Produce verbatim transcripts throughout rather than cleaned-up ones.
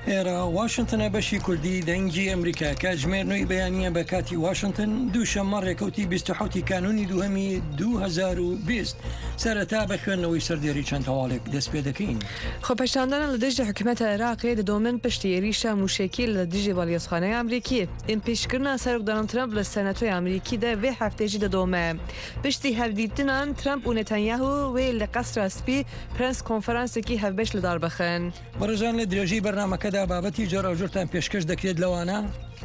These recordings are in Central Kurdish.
ئێرە واشنگتنە بەشی کوردی دەنگی ئەمریکا کاتژمێرنەوەی بەیانیە بە کاتی واشنگتن دووشەممە ڕێکەوتی بیست و حوتی کانونی دووهەمی دوو هەزار و بیست سەرەتا بە خوێندنەوەی سەردێری چەند هەواڵێک دەست پێ دەکەین. خۆپەشاندانە لە دژی حکوومەتە عێراقی دەدۆمن پشتی ێریشە موشێکی لە دژی باڵیۆزخانەی ئەمریکی ئیمپیشکردنا سەرۆکداران ترامپ لە سەنەتۆی ئەمریکیدا وێ هەفتەیەکی دەدۆمە پشتی هەردیتنان ترامپ و نێتانیاهو وێ لە قەسرە سپی پرنس کۆنفەرانسێکی هەفبەش لەدار بخەن. بەڕێزان لە درێژی بەرنامەکەدا بابەتی جۆراوجۆرتان پێشکەش دەکرێت لەوانە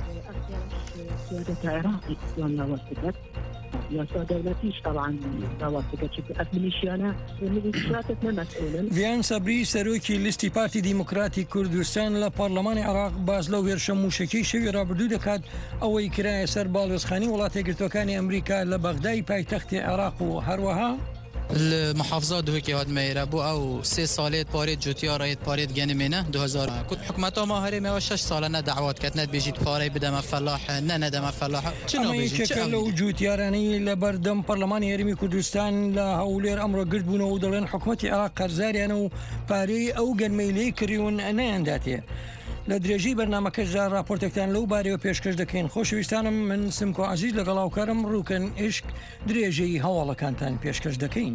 يا دولتيش طبعا توافقت ميليشيانا ميليشياتك مسؤولين ڤیان سەبری سەرۆکی لیستی پارتی دیموکراتی کوردستان لە پارلەمانی عێراق باز لەو هێرشە موشەکەی شەوی ڕابردوو دەکات ئەوەی کرایە سەر باڵوێزخانی وڵاتە یەکگرتوەکانی ئەمریکا لە بەغدای پایتەختی عێراق و هەروەها المحافظات دوكي هاد ميرا بو او سي ساليت باريت جوتيا رايت باريت جنمينه دو هزار كنت حكومتها ما هري ما شش سالنا دعوات كتنت بيجيت باري بدم فلاح نه ندم فلاح چنو بيجي چلو جوتياراني لبردم برلمان هرمي كردستان لا هولير امر قرد بونو دلن حكومتي عراق قرزاري انو باري او جنميلي كريون انا عنداتي لە درێژی بەرنامەکەشدا راپۆرتێکتان لەو بارەوە پێشکەش دەکەین. خۆشەویستانم من سمکۆ عەزیز لەگەڵاوکارم ڕووکەن عشق درێژەی هەواڵەکانتان پێشکەش دەکەین.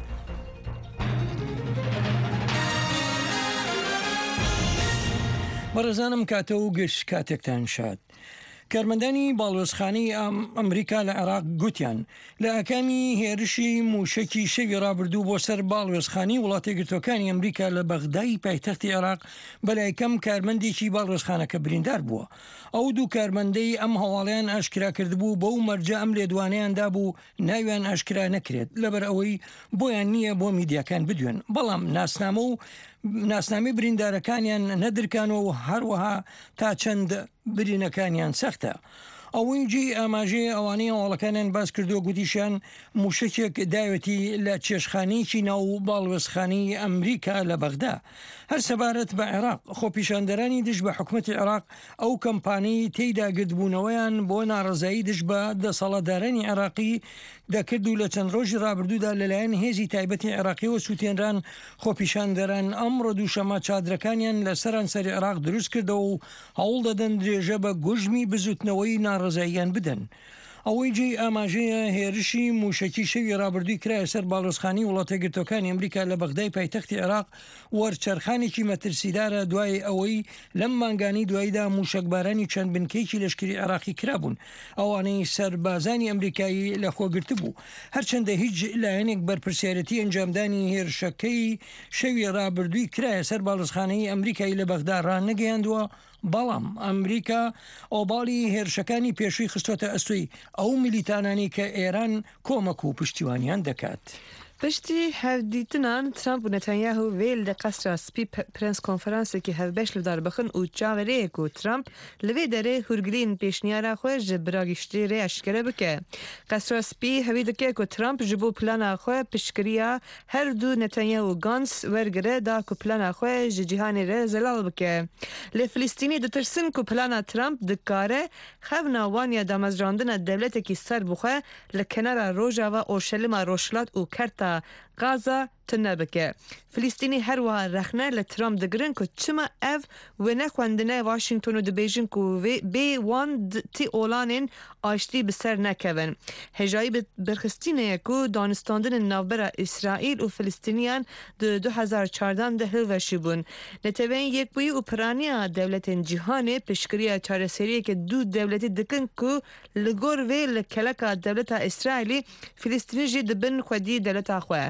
بەڕێزانم کاتە و گشت کاتێکتان شاد. کارمەندانی باڵوێزخانەی ئەمریکا لە عێراق گوتیان لە ئەکامی هێرشی موشەکی شەوی ڕابردوو بۆ سەر باڵوێزخانی وڵاتە یەکگرتوەکانی ئەمریکا لە بەغدای پایتەختی عێراق بەلایکەم کارمەندێکی باڵوێزخانەکە بریندار بووە. ئەو دوو کارمەندەی ئەم هەواڵیان ئاشکرا کردبوو بەو مەرجە ئەم لێدوانەیاندا بوو ناویان ئاشکرا نەکرێت لەبەر ئەوەی بۆیان نییە بۆ میدیاکان بدوێن بەڵام ناسنامە و ناسنامی بریندارەکانیان نەدرکانەوە و هەروەها تا چەند برینەکانیان سەختە. ئەوەیجی ئاماژەیە ئەوانەی هەواڵەکانیان باس کردووە گوتیشان موشکێک داوێتی لە چێشخانەیەکی ناو باڵوێزخانەی ئەمریکا لە بەغدا هەر سەبارەت بە عێراق خۆپیشاندەرانی دژ بە حکوومەتی عێراق ئەو کەمپانیی تێیدا گرتبوونەوەیان بۆ ناڕزایی دژ بە دەسەڵاتدارانی عێراقی دەکرد و لە چەند ڕۆژی ڕابردوودا لەلایەن هێزی تایبەتی عێراقیەوە سووتێنران خۆپیشاندەران ئەمڕۆ دووشەمە چادرەکانیان لە سەرانسەری عێراق دروست کردەوە و هەوڵ دەدەن درێژە بە گوژمی بزوتنەوەی ناڕزاییان بدەن. ئەوەی جێی ئاماژەیە هێرشی موشەکی شەوی ڕابردووی کرایە سەر باڵوێزخانی وڵاتە یەکگرتوەکانی ئەمریکا لە بەغدای پایتەختی عێراق وەرچەرخانێکی مەترسیدارە دوای ئەوەی لەم مانگانی دواییدا موشکبارانی چەند بنکەیەکی لەشکری عێراقی کرابوون ئەوانەی سەربازانی ئەمریکایی لە خۆگرت بوو هەرچەندە هیچ لایەنێک بەرپرسیارەتی ئەنجامدانی هێرشەکەی شەوی ڕابردووی کرایە سەر باڵوێزخانەی ئەمریکایی لە بەغدا ڕانەگەیاندووە. بەڵام ئەمریکا ئۆباڵی هێرشەکانی پێشووی خستۆتە ئەستوی ئەو میلیتانانی کە ئێران کۆمەک و پشتیوانیان دەکات. پشتی هەردیتنان ترامپ و نێتانیاهو وێل لە قەسرە سپی پرنس کۆنفەرانسێکی هەفبەش لەدار بخن و چاوەرەیەک و ترامپ لەوێ دەرێ هورگلین پێشنیارە خۆی ji براگەشتی رێ ئەشکرە بکە. قەسرە سپی هەوی دەکێت و ترامپ ji بۆ پلانە خۆی پشتگiriya هەردوو نێتانیاهو و گانس وەرگرە دا ku plana xwe ji cîhanê re zelal bike. Lê Filîstînî ditirsin ku plana Trump dikare xewna waniya damezrandina devletekî ser bixwe li kenara rojava Orşelîma Rojhilat û Kerta Gaza tune bike. Filîstînî her wiha rexne li Trump digirin ku çima ev wê nexwendine Washington û dibêjin ku bê wan tî olanên aştî bi ser nekevin. Hejayî birxistîneyê ku danistandinên navbera İsraîl û Filîstîniyan di du hezar çardan de hilveşî bûn. Neteweyên yekbûyî û piraniya devletên cîhanê piştgiriya çareseriyekê du devletî dikin ku li gor vê li keleka devleta İsraîlî Filîstînî jî dibin xwedî devleta xwe.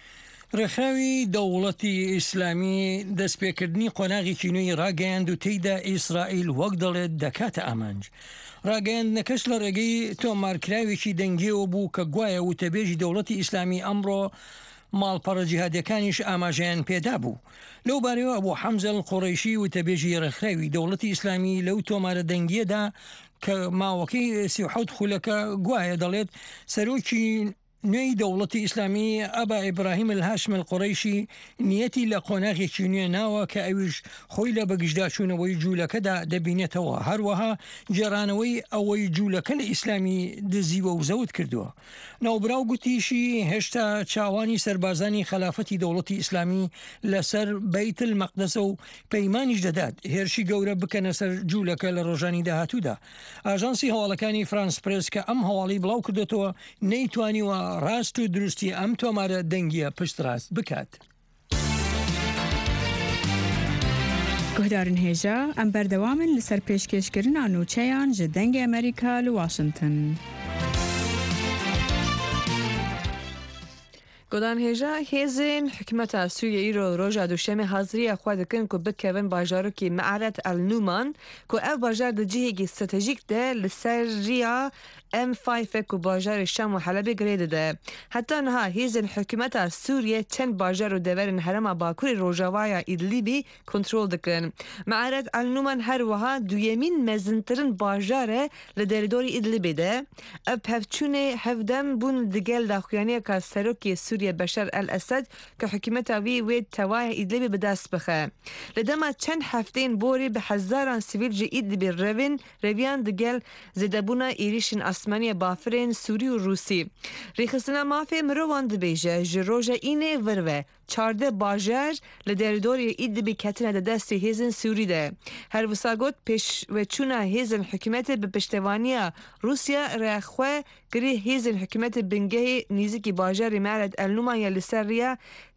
ڕێکخراوی دەوڵەتی ئیسلامی دەستپێکردنی قۆناغێکی نوێی ڕاگەیاند و تێیدا ئیسرائیل وەک دەڵێت دەکاتە ئامانج. ڕاگەیاندنەکەش لە ڕێگەی تۆمارکراوێکی دەنگیەوە بوو کە گوایە وتەبێژی دەوڵەتی ئیسلامی ئەمڕۆ ماڵپەڕە جیهادیەکانیش ئاماژەیان پێدا بوو. لەو بارەوە بۆ حەمزەل قوڕەیشی وتەبێژی ڕێکخراوی دەوڵەتی ئیسلامی لەو تۆمارە دەنگیەدا کە ماوەکەی سی و حەوت خولەکە گوایە دەڵێت سەرۆکی نوێی دەوڵەتی ئیسلامی ئەبا ئیبراهیم الهاشم القوڕیشی نیەتی لە قۆناغێکی نوێ ناوە کە ئەویش خۆی لە بەگشتداچوونەوەی جوولەکەدا دەبینێتەوە، هەروەها جێرانەوەی ئەوەی جوولەکە لە ئیسلامی دزیوە و زەوت کردووە. ناوبراو گوتیشی هێشتا چاوانی سەربازانی خلافەتی دەوڵەتی ئیسلامی لەسەر بەیت المەقدەسە و پەیمانیش دەدات هێرشی گەورە بکەنە سەر جوولەکە لە ڕۆژانی داهاتوودا. ئاژانسی هەواڵەکانی فرانس پرس کە ئەم هەواڵی بڵاو کردێتەوە نەیتوانیوە ڕاست و دروستی ئەم تۆمارە دەنگیە پشت ڕاست بکات. گهدارن هێژە ئەم بەردەوامن لەسەر پێشکەشکردنا نوچەیان ji dengê Amerîka li Washington. گۆدان هێژە هێزên حکومەتا سووریە ئیرۆ ڕۆژا دووشەمە حەزریە خوا دەکەن ku bikevin bajarokê Me'aret el-Numan ku ev bajar di cihekî stratejîk de li ser riya M five ku bajarê Şam û Helebê girê dide. Heta niha hêzên hikûmeta Sûriye çend bajar û deverên herêma Bakurê Rojavaya Îdlibê kontrol dikin. Me'aret el-Numan her wiha duyemîn mezintirin bajar e li derîdorî Îdlibê de. Ev pevçûnê hevdem bûn di gel daxuyaniyeka serokê Sûriye Beşar el-Esed ke hikûmeta wî wê tewaya Îdlibê bi dest bixe. Li dema çend hefteyên borî bi hezaran sivîl ji Îdlibê revin reviyan di gel zêdebûna êrişên Osmaniye bafirên Sûrî û Rûsî. Rêxistina mafê mirovan dibêje ji roja înê vir ve çardeh bajar li derîdorê Îdlibê ketine de destê hêzên Sûrî de. Her wisa got pêşveçûna hêzên hikûmetê bi piştevaniya Rûsya rexwe girê hêzên hikûmetê bingehê nîzikî bajarê Me'aret el-Numan ya li ser riya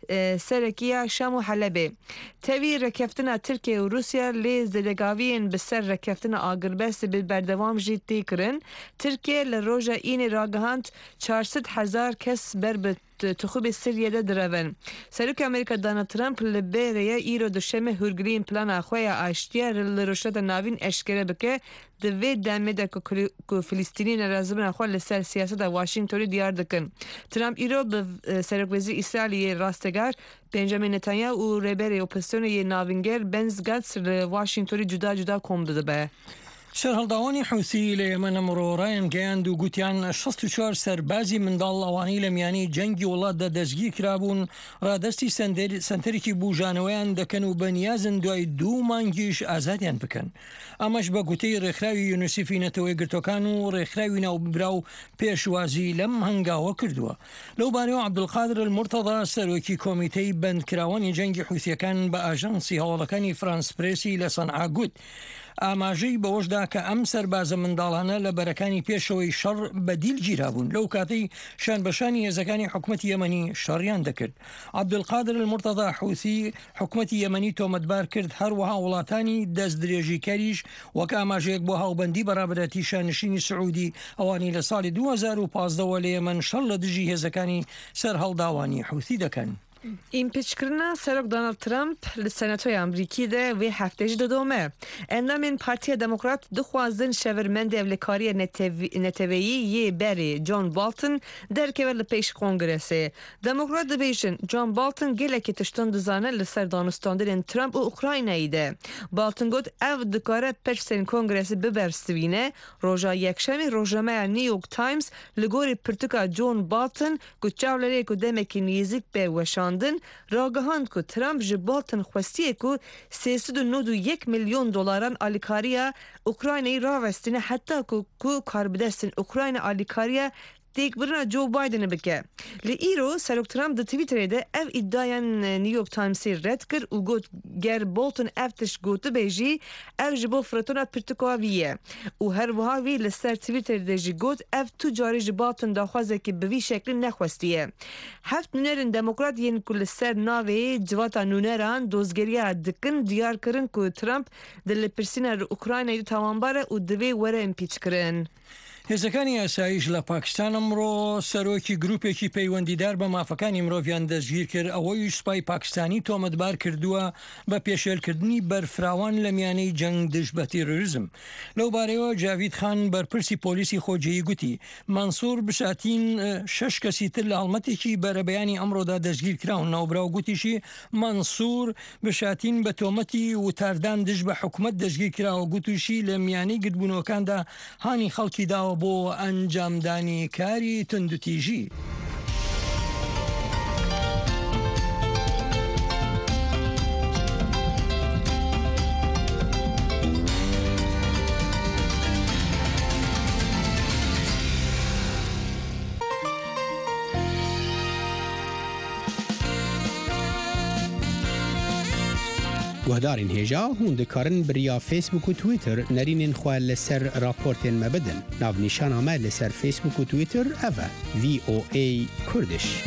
serekiya Şam û Helebê. Tevî rekeftina Tirkiye û Rûsya lê zêdegaviyên bi ser rekeftina agirberse bi berdewam jî tê kirin. Tirkiye li roja înê ragihand çar sed hezar kes ber bi tixubê Siriyê de direvin. Serokê Amerîka Donald Trump li bêreye îro duşemê hûrgiriyên plana xwe ya aştiya li rojheta navîn eşkere bike di vê demê de ku Filîstînî nerazibina xwe li ser siyaseta Washingtonê diyar dikin. Trump îro bi Serokwezîr İsraîliyê rastegar Benjamin Netanyahu û rêberê opozisyonê yê navînger Benz Gantz li Washingtonê cuda cuda kom didibe. سەرهەڵداوانی حوسی لە ئێمە ئەمڕۆ ڕایان گەیاند و گوتیان شەست و چوار سەربازی منداڵ ئەوانەی لە میانی جەنگی وڵاتدا دەستگیر کرابوون ڕادستی سنتەرێکی بوژانەوەیان دەکەن و بەنیازن دوای دوو مانگیش ئازادیان بکەن. ئەمەش بە گوتەی ڕێکخراوی یونیسیفی نەتەوەی گرتوەکان و ڕێکخراوی ناوبرا و پێشوازی لەم هەنگاوە کردووە. لەو بارەوە عەبدولقادر المورتەضا سەرۆکی کۆمیتەی بەندکراوانی جەنگی حوسیەکان بە ئاژانسی هەواڵەکانی فرانس پرێسی لە سەنعا گوت ئاماژەی بەوەشدا کە ئەم سەربازە منداڵانە لە بەرەکانی پێشەوەی شەڕ بەدیل گیرابوون لەو کاتەی شانبەشانی هێزەکانی حکوومەتی یەمەنی شەڕیان دەکرد. عەبدولقادر المورتەضا حوسی حکوومەتی یەمەنی تۆمەتبار کرد هەروەها وڵاتانی دەست درێژیکەریش وەک ئاماژەیەک بۆ هاوبەندی بەرابەتی شانشینی سعودی ئەوانی لە ساڵی دوو هەزار و پانزدەوە لە یەمەن شەڕ لە دژی هێزەکانی سەرهەڵداوانی حوسی دەکەن. ئیمپیچکردنا سەرۆک Donald Trump li Senatoya Amrîkî de vê heftê jî didome. Endamên Partiya Demokrat dixwazin şevirmendê evlêkariya neteweyî yê berê John Bolton derkeve li pêş Kongresê. Demokrat dibêjin John Bolton gelekî tiştan dizane li ser danûstandinên Trump û Ukraynayê de. Bolton got ev dikare piştên Kongresê bibersivîne. Roja yekşemê rojnameya New York Times li gorî pirtûka John Bolton ku çavlerê ku demekî nêzik pê weşan راگهاند که ترامپ ji Bolton xwestiye ku sê sed û nod û yek milyon dolaran alîkariya Ukraynayê ravestine heta ku ku karbidestên Ukrayna alîkariya têkbirina Joe Biden'ı bike. Li îro Serok Trump di Twitterê de ev îddiayan New York Times'ê red kir û got ger Bolton ev tiş gotibê jî ev ji bo firetona pirtûka wî ye. û her wiha wî li ser Twitterê de jî got ev tu carî ji Bolton daxwazekî bi vî şeklî nexwestiye. Heft nûnerên demokrat yên ku li ser navê civata nûneran dozgeriya dikin diyar kirin ku Trump di lêpirsîna Ukraynayê tawanbar e û divê were impîçkirin. هێزەکانی ئاسایش لە پاکستان ئەمڕۆ سەرۆکی گروپێکی پەیوەندیدار بە مافەکانی مرۆڤیان دەستگیر کرد ئەوەی سوپای پاکستانی تۆمەتبار کردووە بە پێشێلکردنی بەرفراوان لە میانەی جەنگ دژ بە تیرۆریزم. لەو بارەوە جاوید خان بەرپرسی پۆلیسی خۆجێیی گوتی مانسوور بشاتین شەش کەسی تر لە هەڵمەتێکی بەرەبەیانی ئەمڕۆدا دەستگیر کراون. ناوبراو گوتیشی مانسوور بشاتین بە تۆمەتی وتاردان دژ بە حکوومەت دەستگیر کراوە. گوتوشی لە میانەی گرتبوونەوەکاندا هانی خەڵکی داوە بۆ ئەنجامدانی کاری تندوتیژی. گهدارین هجا هون دکارن بریا فیسبوک و تویتر نرینین خواه لسر راپورتین مبدن. ناو نیشان آمد لسر فیسبوک و تویتر اوه وی او ای کردش.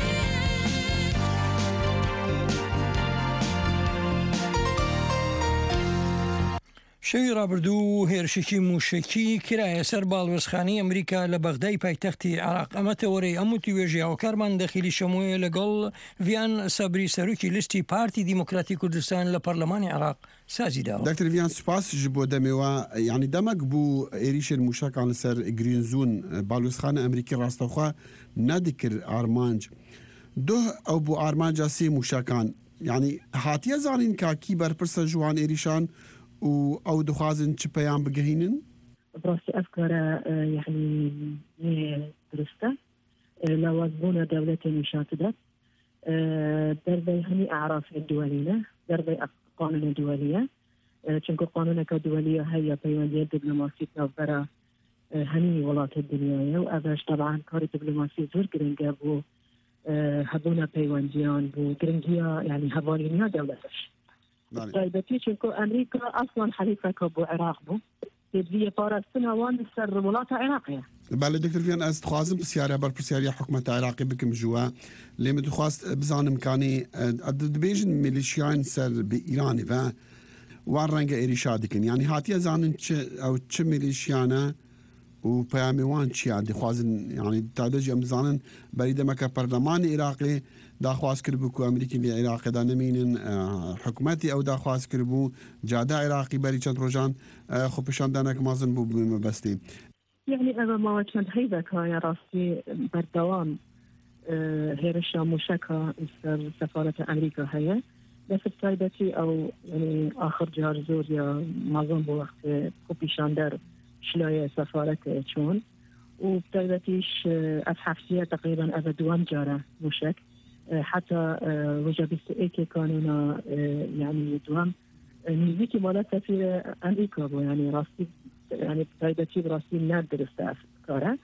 شەوی ڕابردوو هێرشێکی موشکی کرایە سەر باڵوێزخانەی ئەمریکا لە بەغدای پایتەختی عێراق. ئەمە تەوەرەی ئەم توێژیاوەکارمان دەخیلی شەموویە لەگەڵ ڤیان سەبری سەرۆکی لیستی پارتی دیموکراتی کوردستان لە پەرلەمانی عێراق سازی داوە. دکتر ڤیان سوپاس ji بۆ دەمێوە یعنی دەمەک بوو عێریشێن موشەکان لەسەر گرینزون باڵوێزخانە ئەمریکی ڕاستەوخوا نەدیکرد ئارمانج دۆ ئەو بۆ ئارمانجا سێ موشەکان یعنی هاتیە زانین کاکی بەرپرسە جوان عێریشان و او دخوازن چه پیام بگهینن؟ براسي أفكار يعني درسته لوازبون دولة مشاتدة دربي هني أعراف الدولية دربي قانون دولية چونكو قانون كدولية هي بيواندية دبلوماسية نوبرا هني ولات الدنيا وأباش طبعا كاري دبلوماسية زور قرنجا بو هبونا بيوانديان بو قرنجيا يعني هبالينيا دولتش طيبتي چونكو أمريكا أصلا حليفة كبو عراق بو تبدي بارستنا وان سر ولاة عراقية. بله دكتور فيان از تخوازم بسيارة بر بسيارة حكومة عراقي بكم جوا لما تخواست بزان امكاني دبيجن ميليشيان سر بإيراني و وان رنگ إيريشادكن يعني هاتيا زانن او چه ميليشيانا و پیامی وان چی عندي خوازن يعني تادج ام زانن بريده مكا برلمان عراقي داخواز کربو کو امریکی لی عراق دا نمینن حکومتی او داخواز کربو جاده عراقی بری چند روزان خو پشان دانک مازن بو مبستی يعني أنا ما كان هيدا كان راسي بالدوام هيرشا مشكا سفارة أمريكا هي بس بسايدتي أو يعني آخر جار زور يا مازن بوقت خبيشان در شلاية سفارة شون وبسايدتيش أفحفسية تقريبا أبا دوام جارة مشك حتى وجب استئكي كانونا يعني دوام نزيكي مالا سفير أمريكا بو يعني راسي يعني بسايدتي براسي نادر استأفكاره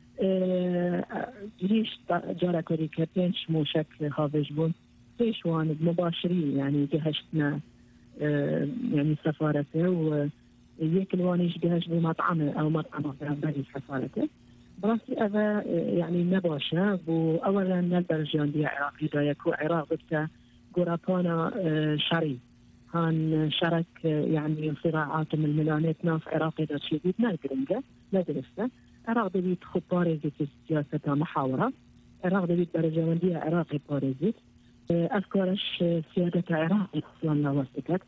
ليش جارة كوريكا بينش موشك هافج بون بيشوان مباشري يعني جهشتنا يعني سفارته ويكل وانيش جهش بمطعمه أو مطعمه برابري سفارته براسي أذا يعني نباشا بو أولا نالبرجان دي عراقي دايكو عراق بتا قرابانا شري هان شرك يعني صراعات من الملانات ناف عراقي دا شديد نالقرنجة لا درسته عراق دبيت خب بارزيت سياسة محاورة عراق دبيت برجان دي عراقي بارزيت أفكارش سيادة عراقي أصلا نواسكت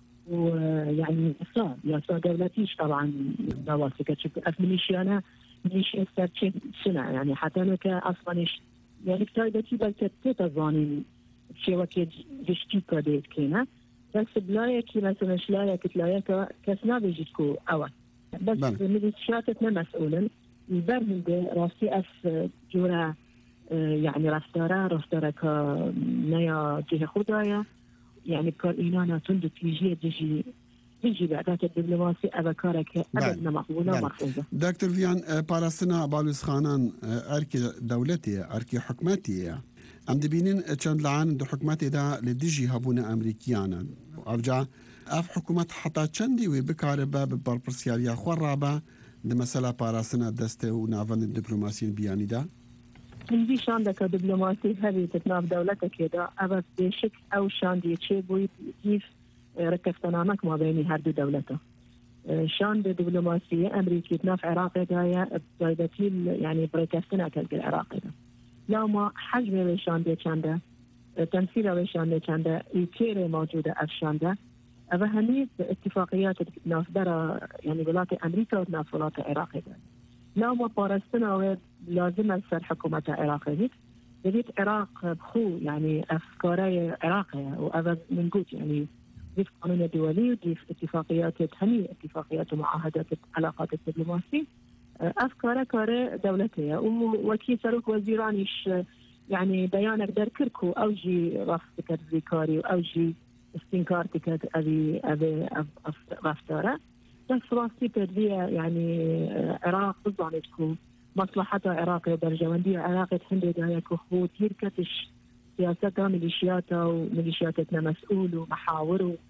ويعني صار يا دولتيش طبعا نواسكت شكو أفمنيشيانا ليش استرشين سنة يعني حتى لك أصلا يعني كتابتي بلتت تظانين شيء وكيد جشتي كديت كنا بس بلايا كي مثلا شلايا كتلايا كسنا بيجيكو أول بس ميليشياتنا مسؤولا البرمجة راسي أف جورا يعني رفتارا رفتارا كنيا جهة خدايا يعني كإنانا تندو تيجي تجي تيجي بعدات الدبلوماسي أبكارك أبدا مقبولة مرفوضة. دكتور فيان باراستنا بالوزخانان أركي دولتي أركي حكومتي أم دبينين چند لعان دو حكومتي دا لديجي هبونا أمريكيانا أرجع أف حكومت حتى چندي وبكاربا ببربرسياليا خورابا دا مسألة باراستنا دسته ونافن الدبلوماسيين بياني دا هندي شان دك دبلوماسي هذه تتناف دولتك كده أبد بشك أو شان دي شيء بوي كيف ركفتنامك ما بين هردو دولته شان دبلوماسية أمريكية تناف عراقي دايا بدايدتي يعني بركفتنا كالعراقي دا لا ما حجم ويشان دي چنده تمثيل ويشان دي چنده إيكيري موجودة أفشان ده أبا هني اتفاقيات تناف برا يعني ولاة أمريكا وتناف ولاة عراقي دا لا ما بارستنا لازم أسر حكومة عراقية بديت عراق بخو يعني أفكاري عراقية وأبا من قوت يعني ضيف قانون الدولي وضيف اتفاقيات هني اتفاقيات ومعاهدات العلاقات الدبلوماسية أفكار كار دولتية وكي سروك وزيرانيش يعني بيانك در كركو أوجي رفتك ذكاري وأوجي استنكارتك أبي أبي رفتارة بس راسي تدبية يعني عراق بزانتكو مصلحة عراقية برجواندية عراقية هندي دايكو خو تيركتش سياستها ميليشياتها وميليشياتنا مسؤول ومحاور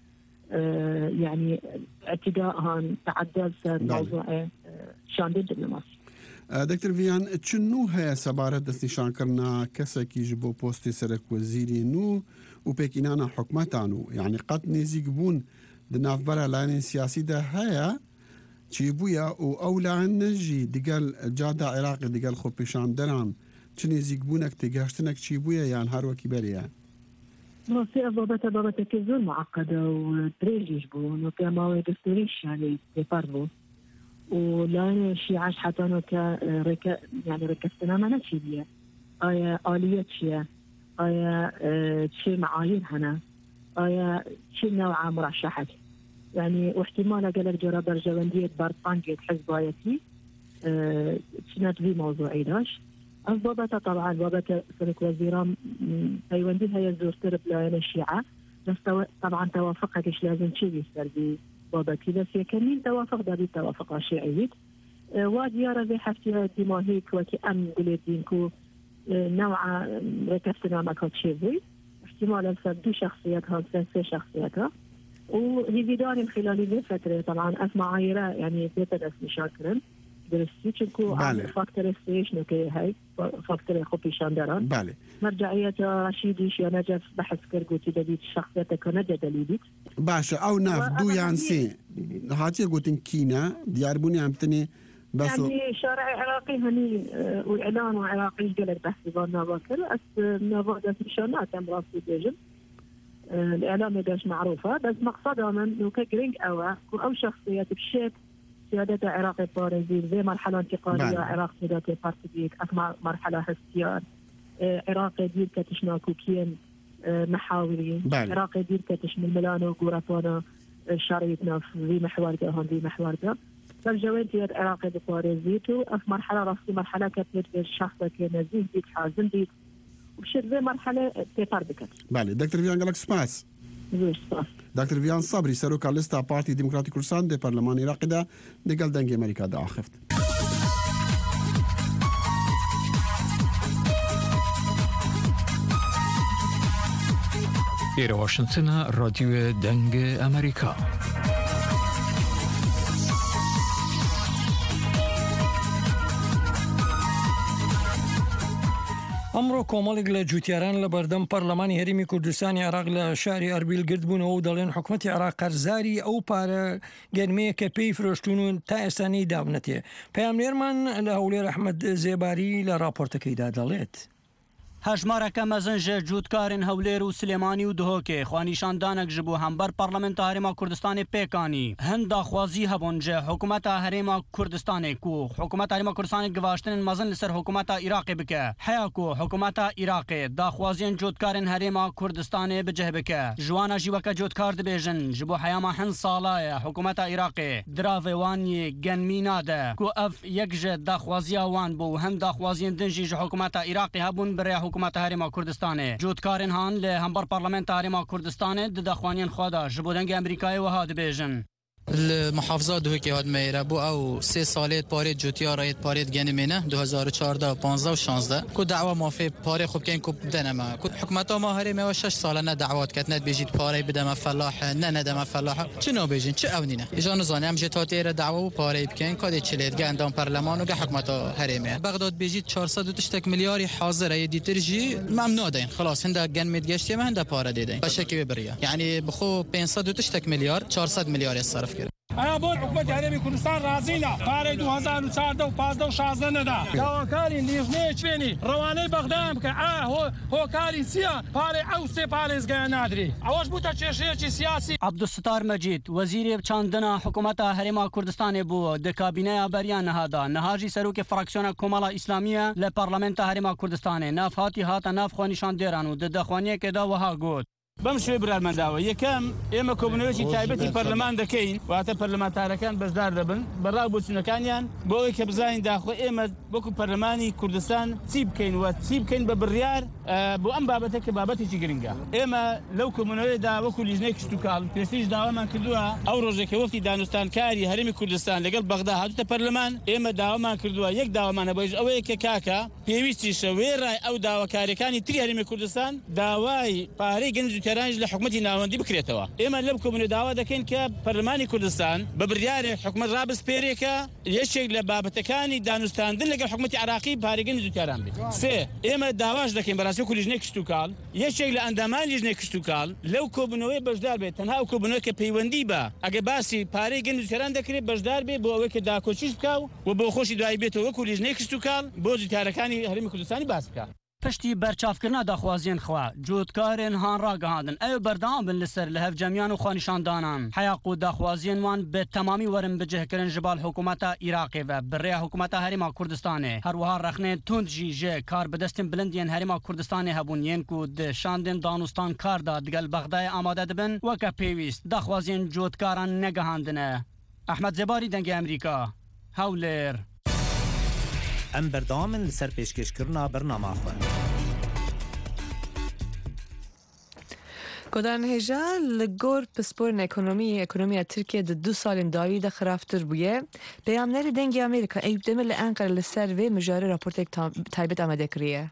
يعني اعتداء هان تعدد سر موضوع شاندي دبلوماسي. دکتر ویان چنو هيا سبارت دست نشان کرنا کسا کی جبو پوست سرک وزیری نو و پیکینانا حکمتانو يعني قد نزیگ بون دناف برا لان سیاسی ده هيا چی بویا او اولا نجی دیگل جادا عراق دیگل خو پیشان دران چی نزیگ بونک تگاشتنک چی بویا یان هر وکی بریا راسي بابتا بابتا كزور معقدة وتريج يجبون وكما دستوريش يعني يفرضوا ولا شيء عاش حتى أنا كرك يعني ركزتنا ما نشي بيه آية آلية شيء آية شيء معايير هنا آية شيء نوع مرشحات يعني واحتمال أقلك جرى برجواندية برطانجة حزبايتي شنات في موضوعي داش بابتا طبعا بابتا سلك وزيران تايواندي هي زورتر بلايان الشيعة بس طبعا توافقت ايش لازم شيء يصير بي بابتي بس يكمل توافق ده بالتوافق الشيعي وديارة ذي حفتي دماهيك وكي أم قلت دينكو نوع ركفتنا ما كنت شيء احتمال الفرد دو شخصيات هان ثلاث شخصياتها وهي بداني من خلال ذي فترة طبعا أسمع عايرة يعني بيتدس مشاكرا درستي چونكو عن فاكتور ستيشن كي هاي فاكتور خوبي شاندران بالي مرجعية رشيديش يا نجف بحث كرقوتي دبيت شخصيتك ونجا دليلك باشا او ناف دو يانسي هاتي قوتن كينا ديار بوني عمتني بس يعني شارع عراقي هني واعلان عراقي قلت بحثي بانا باكر اس نافا دسمشانات ام راسي بيجن الاعلام يداش معروفة بس مقصدها من نوكا جرينج اوا او شخصيات بشيك سيادة عراقي بارزيل زي مرحلة انتقالية عراق سيادة بارتبيك أكما مرحلة هستيار عراقي دير كتشناكو كين محاورين عراقي دير كتشمل ملانو قورتوانا شريطنا في محور ده هون في محور ده فالجوين تياد عراقي بارزيتو أف مرحلة راسي مرحلة كتير الشخصة كنزيه ديك حازم ديك وبشر زي مرحلة تيبار بكت بالي دكتور فيان قالك سباس دکتر ویان صبری سروک لیستا پارتی دموکراتی کردستان ده پارلمان عراق ده دگل دنگ امریکا ده آخفت. إلى واشنطن راديو دنگ امریکا. ئەمڕۆ کۆمەڵێک لە جوتیاران لە بەردەم پەرلەمانی هەرێمی کوردستانی عێراق لە شاری ئەربیل گرتبوونەوە و دەڵێن حکوومەتی عێراق قەرزاری ئەو پارە گەرمەیە کە پێی فرۆشتون و تا ئێستانی دابنەتێ. پەیامنێرمان لە هەولێر ئەحمەد زێباری لە راپۆرتەکەیدا دەڵێت. هەژمارەکە مەزنجە جووتکارن هەولێر و سلێمانی و دهۆکێ خوانیشاندانێک ji بۆ هەمبەر پەرلەمنتە هەرێما کوردستانی پێکانی هەند داخوازی هەبوونجە حکوومەتە هەرێما کوردستانێک و حکوومەت هەرێما کوردستانی گواشتنن مەزن لەسەر حکوومەتە عێراقی بکە حەیاک و حکوومەتە عێراقێ داخوازیان جووتکارن هەرێما کوردستانێ بجێ بکە ژوانە ژیوەکە جووتکار دەبێژن ji بۆ حەیاما هەند ساڵایە حکوومەتە عێراقێ دراڤێوانی گەنمی نادە کو ئەف یەکژە داخوازیە وان بۆ هەند داخوازیان دنجی ji حکوومەتە عێراقی هەبوون بڕێ حکوومەتە هەرێما کوردستانê جووتkarên han li hember Parlamenta Herêma Kurdistanê di daxuaniyan xwe de ji bo dengê Amerîkayê wiha dibêjin. المحافظات دو که هاد میره بو او سه سالیت پاره جوتیا رایت پاره گنمینه دو هزار و چهارده و پانزده و شانزده کو دعوا مافی پاره خوب کن کو بدنما کو حکومت ما هریم و شش ساله نه دعوات کت نه بیجید پاره بدم فلاح نه ندم فلاح چنو بیجین چه اونینه ایجان زانم جتات ایره دعوا و پاره بکن کادی چلیت گندام پارلمان و گه حکومت هریمه بغداد بیجید چهارصد و تشتک میلیاری حاضر ای دیترجی ممنوع دین خلاص هنده گن میدگشتی من هنده پاره دیدین بشکی ببریا یعنی بخو پانصد و تشتک میلیار چهارصد میلیار صرف أنا بقول حكومة هرمي كردستان رازينا باري دو هزار و چهارده و پانزده و شانزده ندا داواکاری لیژنه چوینی روانه بغدام که آه هو هو کاری سیا باري او سه باري زگان نادری اوش بوتا چشیه سیاسی عبدالستار مجید وزیر چاندنا حکومت هرما کردستان بو د کابینه بریان نهادا نهاجی سروک فراکسیون کومالا اسلامیه ل پارلمنت هرما کردستان نافاتی هات ناف خو نشان دیرانو د دخوانی که دا وها گوت بمشي برا المنداوة يكام إما كومنوشي تايبتي برلمان دكين وعطا برلمان تاركان بزدار دبن برا بوسنا كانيان بوي كبزاين داخل إما بوكو برلماني كردستان تسيب كين وتسيب كين ببريار أه بو أم بابتك بابتي تجرينجا إما لو كومنوشي دا وكو ليزنيك شتوكال برستيج داوا من كردوها أو روجك وفي دانستان كاري هرمي كردستان لقل بغداد هاتو برلمان إما داوا من كردوها يك داوا من بويج أوي كاكا بيويستي شوير أو داوا كاري كاني تري هرمي كردستان داواي باري جنزو جوتێرانش لە حکومەتی ناوەندی بکرێتەوە ئێمە لەم کۆبوونەوە داوا دەکەین کە پەرلەمانی کوردستان بە بڕیارێ حکومەت ڕابسپێرێکە یەکێک لە بابەتەکانی دانوستاندن لەگەڵ حکومەتی عراقی پارێگەنی جوتێران بێت سێ ئێمە داواش دەکەین بەڕاستی وەکو لیژنەی کشتوکاڵ یەکێک لە ئەندامانی لیژنەی کشتوکاڵ لەو کۆبوونەوەی بەشدار بێت تەنها ئەو کۆبوونەوە کە پەیوەندی بە ئەگە باسی پارەی گەنج جوتێران دەکرێت بەشدار بێ بۆ ئەوەی کە داکۆچیش بکاو و بۆ خۆشی دوایی بێتەوە وەکو لیژنەی کشتوکاڵ بۆ جوتیارەکانی هەرێمی کوردستانی باس بکە پشتی بەرچافکردنا داخوازیên xwe cotkarên han ragihandin ew berdewam bin li ser li hevcemiyan û xwenîşandanan heya ku daxwaziyên wan bi temamî werin bicihkirin ji bal hikûmeta Iraqê ve bi rêya hikûmeta Herêma Kurdistanê her wiha rexnên tund jî ji kar bi destên bilind yên Herêma Kurdistanê hebûn yên ku di şandên danûstan kar da digel Bexdayê amade dibin weke pêwîst daxwaziyên cotkaran negihandine Ehmed Zebarî dengê Emerîka Hewlêr em berdamin li ser pêşkêşkirina bernama xwe. Godanhêja li gor pisporên ekonomiyê ekonomiya Tirkiye di du salên dawî de xiraftir bûye. Peyamnerê dengê Amerîka Eyüp Demir li Enqere li ser vê mijarê raportek taybet amade kiriye.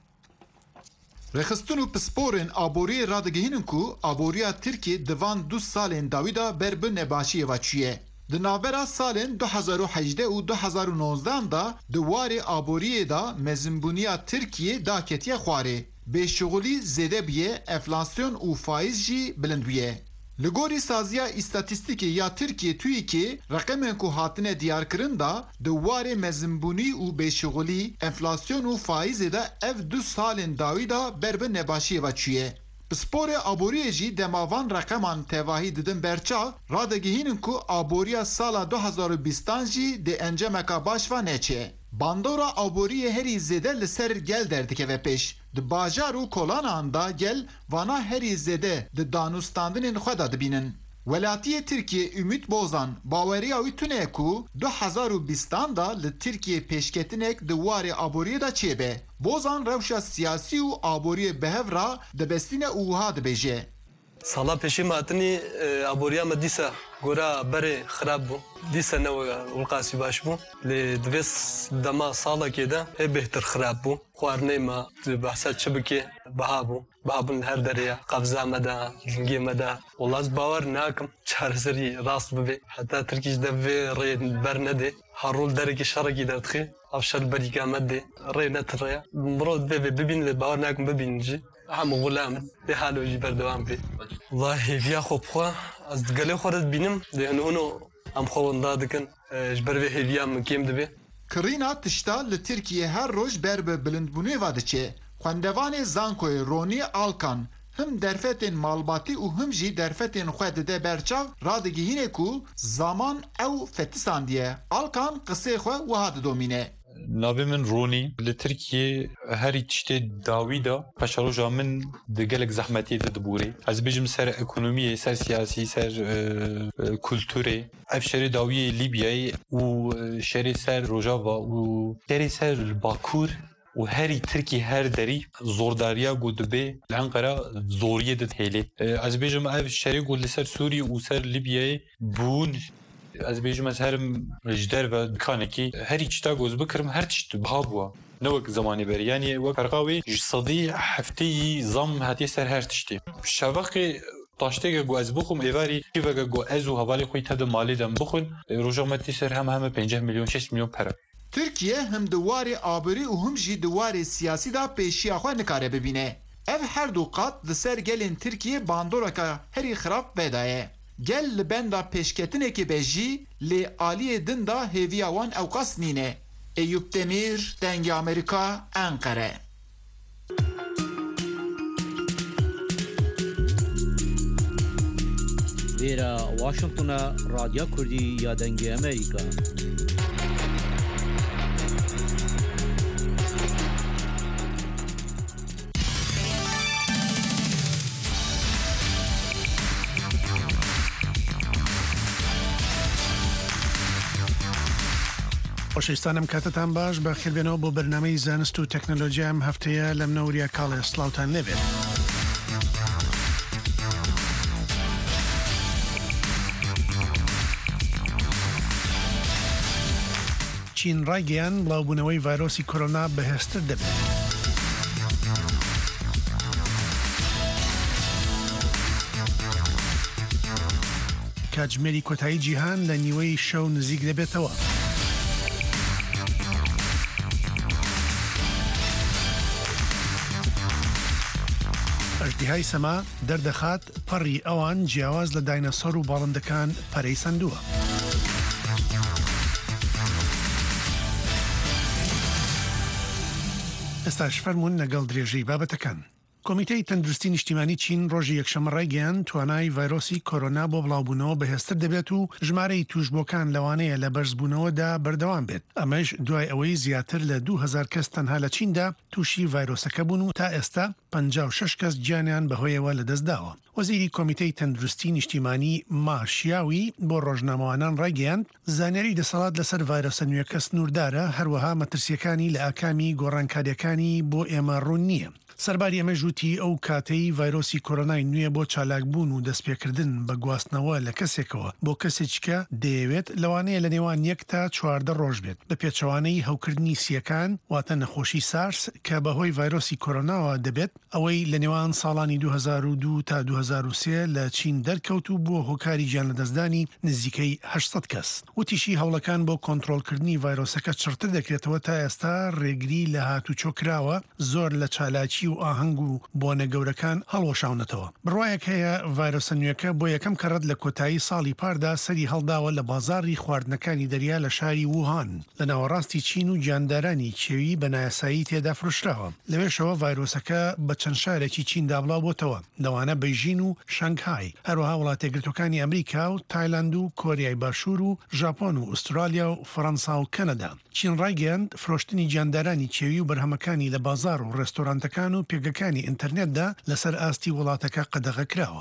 Rexistin û pisporên aboriyê radigihînin ku aboriya Tirkiye di van du salên dawî da ber bi nebaşiyê ve çûye. Di navbera salên du hezar û hejdeh û du hezar û nozdan da di warê aboriyê da mezinbûniya Tirkiye daketiye xwarê. Bêşuxulî zêde biye, enflasyon û faiz jî bilind biye. Li gorî saziya îstatîstîkê ya Tirkiye TÜİKê reqemên ku hatine diyarkirin da di warê mezinbûnî û bêşuxulî, enflasyon û faizê de ev du salên dawî da ber bi nebaşiyê ve çûye. Bi sporê aboriyê jî demavan reqeman tevahî didin berçav, radigihînin ku aboriya sala du hezar û bîstan jî di encemeka baş ve neçe. Bandora aboriyê herî zêde li ser gel derdikeve pêş. Di bajar û kolanan da gel vana herî zêde di danûstandinên xwe da dibînin. Welatiyê Tirkiye Ümit Bozan baweriya wî tune ku du hezar û bîstan da li Tirkiye pêşketinek di warê aboriyê da çêbe. Bozan rewşa siyasî û aboriyê bihevra dibestîne û wiha dibêje. Sala pêşî matinî aboriya me dîsa gora berê xirab bû. Dîsa ne wilqasî baş bû. Lê divê dema salekê de hê bêhtir xirab bû. Xwarinê me di behsa çi bike biha bû. Biha bûn her derê qebza me de, lingê me de. Wala bawer nakim çareserî rast bibe. Heta Tirkiye ji de vê rê ber nedê. Herrol derekî şerekî derdixê. Ev şer berîka me dê. Rê netireye. Mirov divê bibîn lê bawer nakim bibînin jî. Hemû gulamın. Dê halo jî berdewam bê. Wallahi hêviya xwe bixwe ez di gelê xwe re dibînim dê hin hûn em xwe winda dikin ji ber vê hêviya min kêm dibe. Kirîna tişta li Tirkiye her roj ber bi bilindbûnê ve diçe. Xwendevanê Zankoyê Ronî Alkan him derfetên malbatî û him jî derfetên xwe dide berçav radigihîne ku zaman ew fetisandiye. Alkan qisê xwe wiha didomîne. Navê min Ronî li Tirkiye herî tiştê dawî da paşaroja min di gelek zehmetê de dibûrê. Ez bêjim ser ekonomiyê, ser siyasî, ser kulturê. Ev şerê dawiyê Libyayê û şerê ser Rojava û şerê ser Bakur û herî Tirkiye her derî zordariya got dibe li Enqera zoriyê de hêlê. Ez bêjim ev şerê got li ser Sûriye û ser Libyayê bûn. Ez bêjim ez herim ji derve dikanekî herî tişta goz bikirim her tişt biha bûye. Ne wek zamanê berî yanî wek herqawê ji sedî hefteyî zam hatiye ser her tiştê. Şevaqê taşteke got ez bixwim êvarî kîveke got ez û hevalê xwe te di malê de bixwin roja me tê ser hem heme pênceh milyon şeş milyon pere. Tirkiye him di warê aborî û him jî di warê siyasî da pêşiya xwe nikare bibîne. Ev her du qat di ser gelên Tirkiye bandoreka herî xirab vedaye. Gel li benda pêşketinekê be jî lê aliyê din da hêviya wan ew qas nîne. Eyüp Demir, dengê Amerîka, Enqere. Vêra Washington'a Radya Kurdî ya dengê Amerîka. خۆشەویستانم کاتتان باش بە خێربێنەوە بۆ بەرنامەی زانست و تەکنەلۆژیا ئەم هەفتەیە لەم نەوریا کاڵێ سڵاوتان لێبێت. چین ڕایگەیان بڵاوبوونەوەی ڤایرۆسی کۆرۆنا بەهێزتر دەبێت. کاتژمێری کۆتایی جیهان لە نیوەی شەو نزیک دەبێتەوە. ئەژدیهای سەما دەردەخات پەڕی ئەوان جیاواز لە داینەسۆر و باڵندەکان پەرەی سندووە. ئێستاش فەرمونون لەگەڵ درێژەی بابەتەکان. کۆمیتەی تەندروستی نیشتیمانی چین ڕۆژی یەکشەمە ڕایگەیاند توانای ڤایرۆسی کۆرۆنا بۆ بڵاوبوونەوە بەهێزتر دەبێت و ژمارەی توشبۆکان لەوانەیە لە بەرزبوونەوەدا بەردەوام بێت. ئەمەش دوای ئەوەی زیاتر لە دوو هەزار کەس تەنها لە چیندا تووشی ڤایرۆسەکە بوون و تا ئێستا پەنجا و شەش کەس گیانیان بەهۆیەوە لەدەستداوە. وەزیری کۆمیتەی تەندروستی نیشتیمانی ماشیاوی بۆ ڕۆژنامەوانان ڕایگەیاند زانیاری دەسەڵات لەسەر ڤایرۆسە نوێکە سنووردارە هەروەها مەترسیەکانی لە ئاکامی گۆڕانکاریەکانی بۆ ئێمە ڕوون نییە. سەرباری ئەمە ژووتی ئەو کاتەی ڤایرۆسی کۆرۆنای نوێ بۆ چالاکبوون و دەستپێکردن بە گواستنەوە لە کەسێکەوە بۆ کەسێککە دەیەوێت لەوانەیە لە نێوان یەک تا چواردە ڕۆژ بێت بە پێچەوانەی هەوکردنی سیەکان واتە نەخۆشی سارس کە بەهۆی ڤایرۆسی کۆرۆناوە دەبێت ئەوەی لە نێوان ساڵانی دوو هەزار و دوو تا دوو هەزار و سێ لە چین دەرکەوت و بۆ هۆکاری گیان لەدەستدانی نزیکەی هەشت کەس. وتیشی هەوڵەکان بۆ کۆنتڕۆلکردنی ڤایرۆسەکە چڕتر دەکرێتەوە تا ئێستا ڕێگری لە هاتوچۆکراوە زۆر لە چالاکی و ئاهەنگ و بۆنە گەورەکان هەڵوەشاونەتەوە. بڕواایەک هەیە ڤایرۆسە نوێەکە بۆ یەکەم کەڕەت لە کۆتایی ساڵی پاردا سەری هەڵداوە لە بازاری خواردنەکانی دەریا لە شاری ووهان لە ناوەڕاستی چین و گیاندارانی کێوی بە نایاسایی تێدا فرۆشراوە. لەوێشەوە ڤایرۆسەکە بە چەند شارێکی چیندا بڵاوبۆتەوە لەوانە بەیژین و شەنگهای هەروەها وڵاتە یەکگرتوەکانی ئەمریکا و تایلاند و کۆریای باشوور و ژاپۆن و ئوسترالیا و فەڕەنسا و کەنەدا. چین ڕایگەیاند فرۆشتنی گیاندارانی کێوی و بەرهەمەکانی لە بازار و ڕێستۆرانتەکان و پێگەکانی ئینتەرنێتدا لەسەر ئاستی وڵاتەکە قەدەغە کراوە.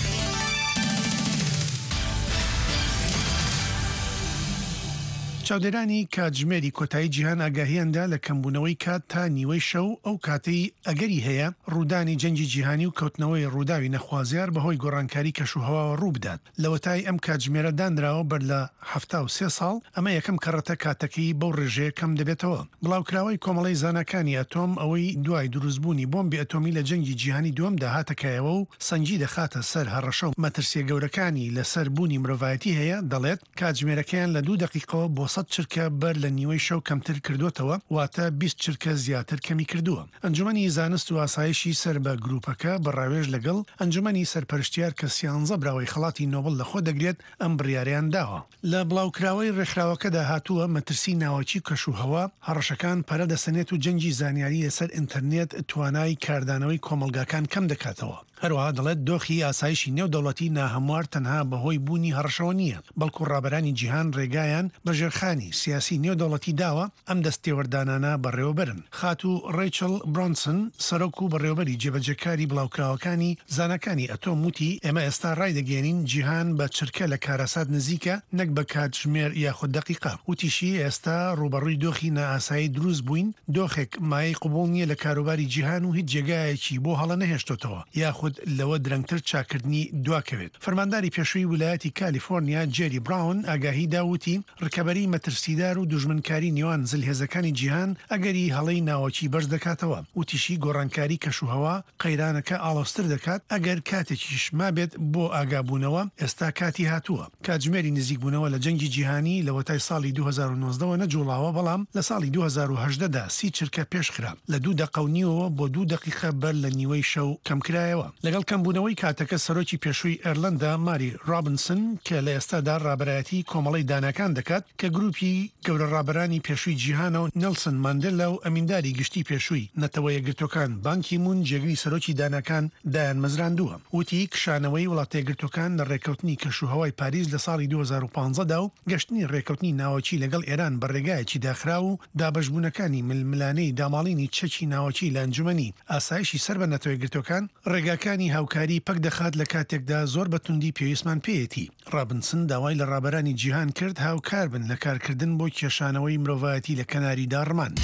چاودێرانی کاتژمێری کۆتایی جیهان ئاگاهیاندا لە کەمبوونەوەی کات تا نیوەی شەو ئەو کاتەی ئەگەری هەیە ڕوودانی جەنگی جیهانی و کەوتنەوەی ڕووداوی نەخوازیار بەهۆی گۆڕانکاری کەشوهەواوە ڕوو بدات. لەوەتای ئەم کاتژمێرە دانراوە بەر لە هەفتا و سێ ساڵ ئەمە یەکەم کەڕەتە کاتەکەی بەو ڕێژەیە کەم دەبێتەوە. بڵاوکراوەی کۆمەڵی زانەکانی ئەتۆم ئەوەی دوای دروستبوونی بۆمبی ئەتۆمی لە جەنگی جیهانی دووەمدا هاتەکایەوە و سەنجی دەخاتە سەر هەڕەشە و مەترسیە گەورەکانی لەسەر بوونی مرۆڤایەتی هەیە دەڵێت کاتژمێرەکەیان لە دوو دقیقەوە بۆ سەد چرکە بەر لە نیوەی شەو کەمتر کردوتەوە واتە بیست چرکە زیاتر کەمی کردووە. ئەنجومەنی زانست و ئاسایشی سەر بە گروپەکە بەڕاوێژ لەگەڵ ئەنجومەنی سەرپەرشتیار کە سیانزە براوەی خەڵاتی نۆبڵ لە خۆ دەگرێت ئەم بڕیاریان داوە. لە بڵاوکراوەی ڕێکخراوەکەدا هاتووە مەترسی ناوەکی کەشوهەوا هەڕەشەکان پەرە دەسەنێت و جەنگی زانیاری لەسەر ئینتەرنێت توانای کاردانەوەی کۆمەلگاکان کەم دەکاتەوە. هەروەها دەڵێت دۆخی ئاسایشی نێودەوڵەتی ناهەموار تەنها بەهۆی بوونی هەڕەشەوە نییە بەڵکو ڕابەرانی جیهان ڕێگایان بە ژێرخانی سیاسی نێودەوڵەتی داوە ئەم دەستێوەردانانە بەڕێوەبرن. خاتو ڕیچل برۆنسن سەرۆک و بەڕێوەبەری جێبەجەکاری بڵاوکراوەکانی زانەکانی ئەتۆم وتی ئێمە ئێستا ڕای دەگەێنین جیهان بە چرکە لە کارەسات نزیکە نەک بە کاتژمێر یاخود دەقیقا. وتیشی ئێستا ڕوبەڕووی دۆخی نائاسایی دروست بووین دۆخێک مایەی قوبوڵ نییە لە کاروباری جیهان و هیچ جێگایەکی بۆ هەڵە نەهێشتۆتەوە یاخود لەوە درەنگتر چاکردنی دواکەوێت. فەرمانداری پێشووی ویلایەتی کالیفۆرنیا جێری براون ئاگاهی داوتی ڕکەبەری مەترسیدار و دژمنکاری نێوان زلهێزەکانی جیهان ئەگەری هەڵەی ناوەکی بەرز دەکاتەوە. وتیشی گۆڕانکاری کەشوهەوا قەیرانەکە ئاڵۆستر دەکات ئەگەر کاتێکیش مابێت بۆ ئاگابوونەوە ئێستا کاتی هاتووە. کاتژمێری نزیکبوونەوە لە جەنگی جیهانی لە وەتای ساڵی دوو هەزار و نۆزدەوە نەجوڵاوە بەڵام لە ساڵی دوو هەزار و هەژدەدا سی چرکە پێشخرا لە دوو دەقەونیەوە بۆ دوو دقیقە بەر لە نیوەی شەو کەمکرایەوە. لەگەڵ کەمبوونەوەی کاتەکە سەرۆکی پێشووی ئێرلندا ماری رابنسن کە لە ئێستادا ڕابەرایەتی کۆمەڵی دانەکان دەکات کە گروپی گەورە ڕابەرانی پێشووی جیهانە و نێلسن ماندێلا و ئەمینداری گشتی پێشووی نەتەوە یەکگرتوەکان بانکی مون جێگری سەرۆکی دانەکان دایان مەزراندووە. وتی کشانەوەی وڵاتە یەکگرتوەکان لە ڕێکەوتنی کەشوهەوای پاریس لە ساڵی دوو هەزار و پانزەدا و گەشتنی ڕێکەوتنی ناوەکی لەگەڵ ئێران بە ڕێگایەکی داخرا و دابەشبوونەکانی ململانەی داماڵینی چەکی ناوەکی لە ئەنجومەنی ئاسایشی سەر بە نەتەوە یەکگرتوەکان ڕێگاکانی هاوکاری پەک دەخات لە کاتێکدا زۆر بەتوندی پێویستمان پێیەتی. رابنسن داوای لە ڕابەرانی جیهان کرد هاوکار بن لە کارکردن بۆ کێشانەوەی مرۆڤایەتی لە کەناری داڕمان.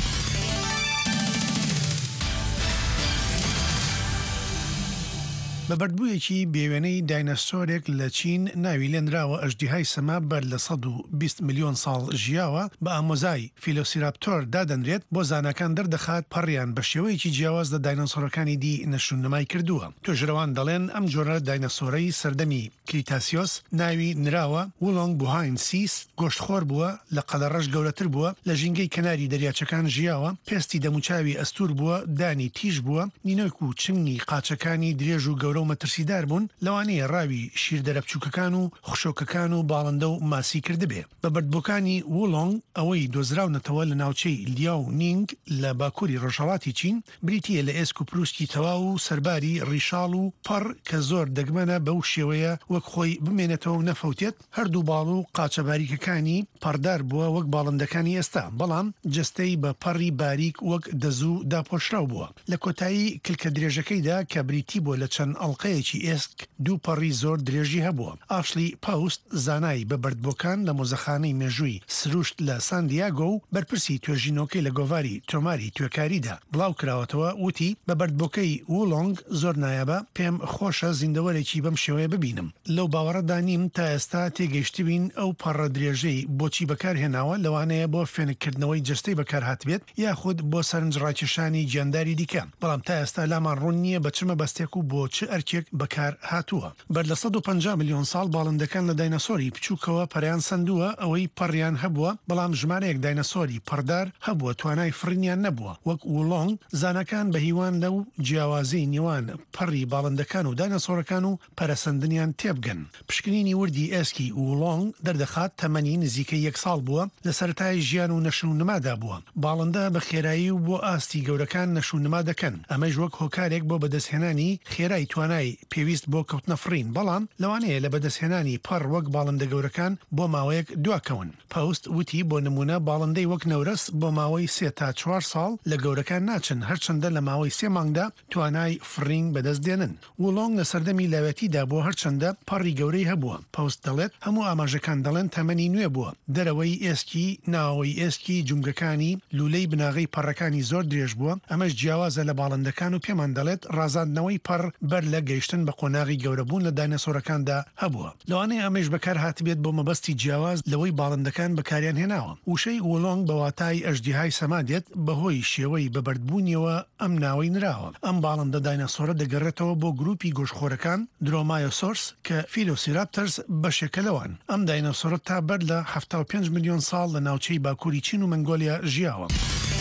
بە بەردبوویەکی بێوێنەی داینەسۆرێک لە چین ناوی لێنراوە ئەژدیهای سەما بەر لە سەد و بیست میلیۆن ساڵ ژیاوە بە ئامۆزای فیلۆسیراپتۆر دادەنرێت بۆ زانەکان دەردەخات پەڕیان بە شێوەیەکی جیاواز لە داینەسۆرەکانی دی نەشوننمای کردووە. توێژرەوان دەڵێن ئەم جۆرە داینەسۆرەی سەردەمی کریتاسیۆس ناوی نراوە وڵۆنگ بوهاین سیس گۆشتخۆر بووە لە قەلەڕەش گەورەتر بووە لە ژینگەی کەناری دەریاچەکان ژیاوە پێستی دەموچاوی ئەستور بووە دانی تیژ بووە نینۆک و چنگی قاچەکانی درێژ و گەورە و مەترسیدار بوون لەوانەیە ڕاوی شیردەرە بچووکەکان و خشۆکەکان و باڵندە و ماسی کردبێ. بە بەردبووەکانی وڵۆنگ ئەوەی دۆزراونەتەوە لە ناوچەی لیاو نینگ لە باکووری ڕۆژهەڵاتی چین بریتیە لە ئێسک و پروسکی تەواو و سەرباری ڕیشاڵ و پەڕ کە زۆر دەگمەنە بەو شێوەیە وەک خۆی بمێنێتەوە و نەفەوتێت هەردوو باڵ و قاچە باریکەکانی پەردار بووە وەک باڵندەکانی ئێستا بەڵام جستەی بە پەڕی باریک وەک دەزوو داپۆشراو بووە. لە کۆتایی کلکە درێژەکەیدا کە بریتی بۆ لە چەند ئەڵلقەیەکی ئێسک دوو پەڕی زۆر درێژی هەبووە. ئاشلی پاوست زانای بە بەردبووەکان لە مۆزەخانەی مێژووی سروشت لە ساندیاگۆ و بەرپرسی توێژینۆکەی لە گۆڤاری تۆماری توێکاریدا بڵاو کراوەتەوە وتی بە بەردبووەکەی وڵۆنگ زۆر نایابە پێم خۆشە زیندەوەرێکی بەم شێوەیە ببینم. لەو باوەڕەدا نیم تا ئێستا تێگەیشتی بین ئەو پەڕە درێژەی بۆچی بەکارهێناوە لەوانەیە بۆ فێنکردنەوەی جستەی بەکار هاتبێت یاخود بۆ سەرنجڕاکێشانی گیانداری دیکە بەڵام تا ئێستا لامان ڕوون نییە بە چمە بەستێک و بۆ چ ئەرکێک بەکار هاتووە. بەر لە سەد و پەنجا میلیۆن ساڵ باڵندەکان لە داینەسۆری بچووکەوە پەریان سندووە ئەوەی پەڕیان هەبووە بەڵام ژمارەیەک داینەسۆری پەردار هەبووە توانای فرینیان نەبووە وەک وڵۆنگ زانەکان بە هیوان لەو جیاوازی نێوان پەڕی باڵندەکان و داینەسۆرەکان و پەرەسەندنیان تێبگەن. پشکنینی وردی ئێسکی وڵۆنگ دەردەخات تەمەنی نزیکەی یەک ساڵ بووە لە سەرەتای ژیان و نەشوننمادا بووە. باڵندە بە خێرایی و بۆ ئاستی گەورەکان نەشوننما دەکەن ئەمەش وەک هۆکارێک بۆ بەدەستهێنانی خێرای توانای پێویست بۆ کەوتنە فرین بەڵام لەوانەیە لە بەدەستهێنانی پەڕ وەک باڵندە گەورەکان بۆ ماوەیەک دواکەون. پاوست وتی بۆ نمونە باڵندەی وەک نەورەس بۆ ماوەی سێ تا چوار ساڵ لە گەورەکان ناچن هەرچەندە لە ماوەی سێ مانگدا توانای فرین بەدەست دێنن. وڵۆنگ لە سەردەمی لاوێتیدا بۆ هەرچەندە پەڕی گەورەی هەبووە. پاوست دەڵێت هەموو ئاماژەکان دەڵێن تەمەنی نوێ بووە دەرەوەی ئێسکی ناوەوەی ئێسکی جونگەکانی لولەی بناغی پەڕەکانی زۆر درێژ بووە ئەمەش جیاوازە لە باڵندەکان و پێمان دەڵێت ڕازاندنەوەی پەڕ بەر لە گەیشتن بە قۆناغی گەورەبوون لە داینەسۆرەکاندا هەبووە. لەوانەیە ئەمەش بەکار هاتبێت بۆ مەبەستی جیاواز لەوەی باڵندەکان بەکاریان هێناوە. وشەی وڵۆنگ بە واتای ئەژدیهای سەمادێت بەهۆی شێوەی بەبەردبوونیەوە ئەم ناوەی نراوە. ئەم باڵندە داینەسۆرە دەگەڕێتەوە بۆ گروپی گۆشتخۆرەکان درۆمایۆسۆرس کە فیلۆسیراپتەرس بەشێکە لەوان. ئەم داینەسۆرە تا بەر لە هەفتە و پێنج میلیۆن ساڵ لە ناوچەی باکووری چین و منگۆلیا ژیاوە.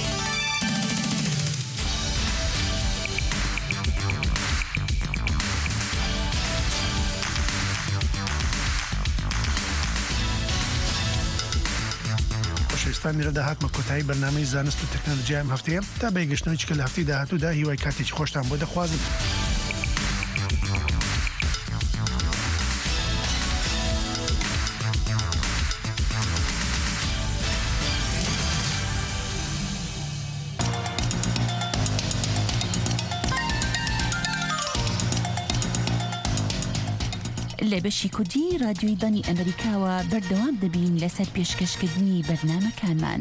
شێستانی ڕداهاتمە کۆتایی بەرنامەی زانست و تەکنۆلۆژیای ئەم هەفتەیە تا بەیگەشتنەوەی چکە لە هەفتەی داهاتوودا هیوای کاتێکی خۆشتان بۆ دەخوازم. لە بەشی کوردی رادیۆی دانی ئەمریکاوە بەردەوام دەبین لەسەر پێشکەشکردنی بەرنامەکانمان.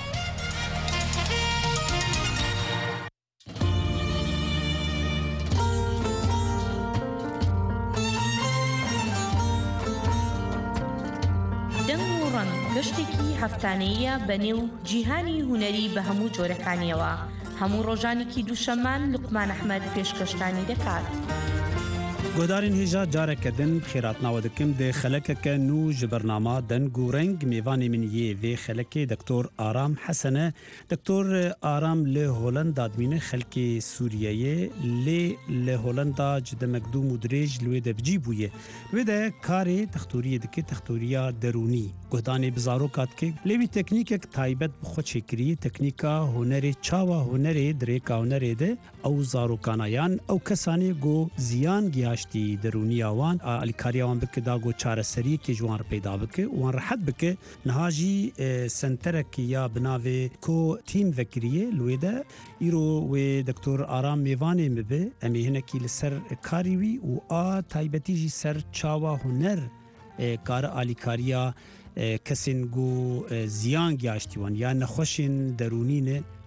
دەنگ و ڕەنگ گەشتێکی هەفتانەیە بە نێو جیهانی هونەری بە هەموو جۆرەکانیەوە هەموو ڕۆژانێکی دووشەمان لوقمان ئەحمەد پێشکەشتانی دەکات. گۆدارین هێژا جارەکەدن خێراتناوە دەکەم دێ خەلەکەکە نو ji بەرنامە دەنگ و ڕەنگ میێوانی من یê vê xelekê دکتۆر ئارام حەسەنە دکتۆر ئارام لە هۆلندا دمینە خەلکê Sûriyeyê lê li Holanda ji demekdûm û dirêj li wê de bicî bûye wê de karê textoriyê dike textoriya derûnî guhdanê bi zarokat dike lê wî teknîkek taybet bi xwe çêkirî teknîka hunerê çawa hunerê dirêka hunerê de ew zarokanayan ew kesanê got ziyan gihaştî derûniya wan alîkariya wan bike da got çareseriyekê ji wan re peyda bike wan rehet bike niha jî senterekî ya binavê ko tîm vekiriye li wê de îro wê doktor Aram mêvanê me be em ê hinekî li ser karî wî û a taybetî jî ser çawa huner kara alîkariya kesên got ziyan gihaştî wan ya nexweşên derûnî ne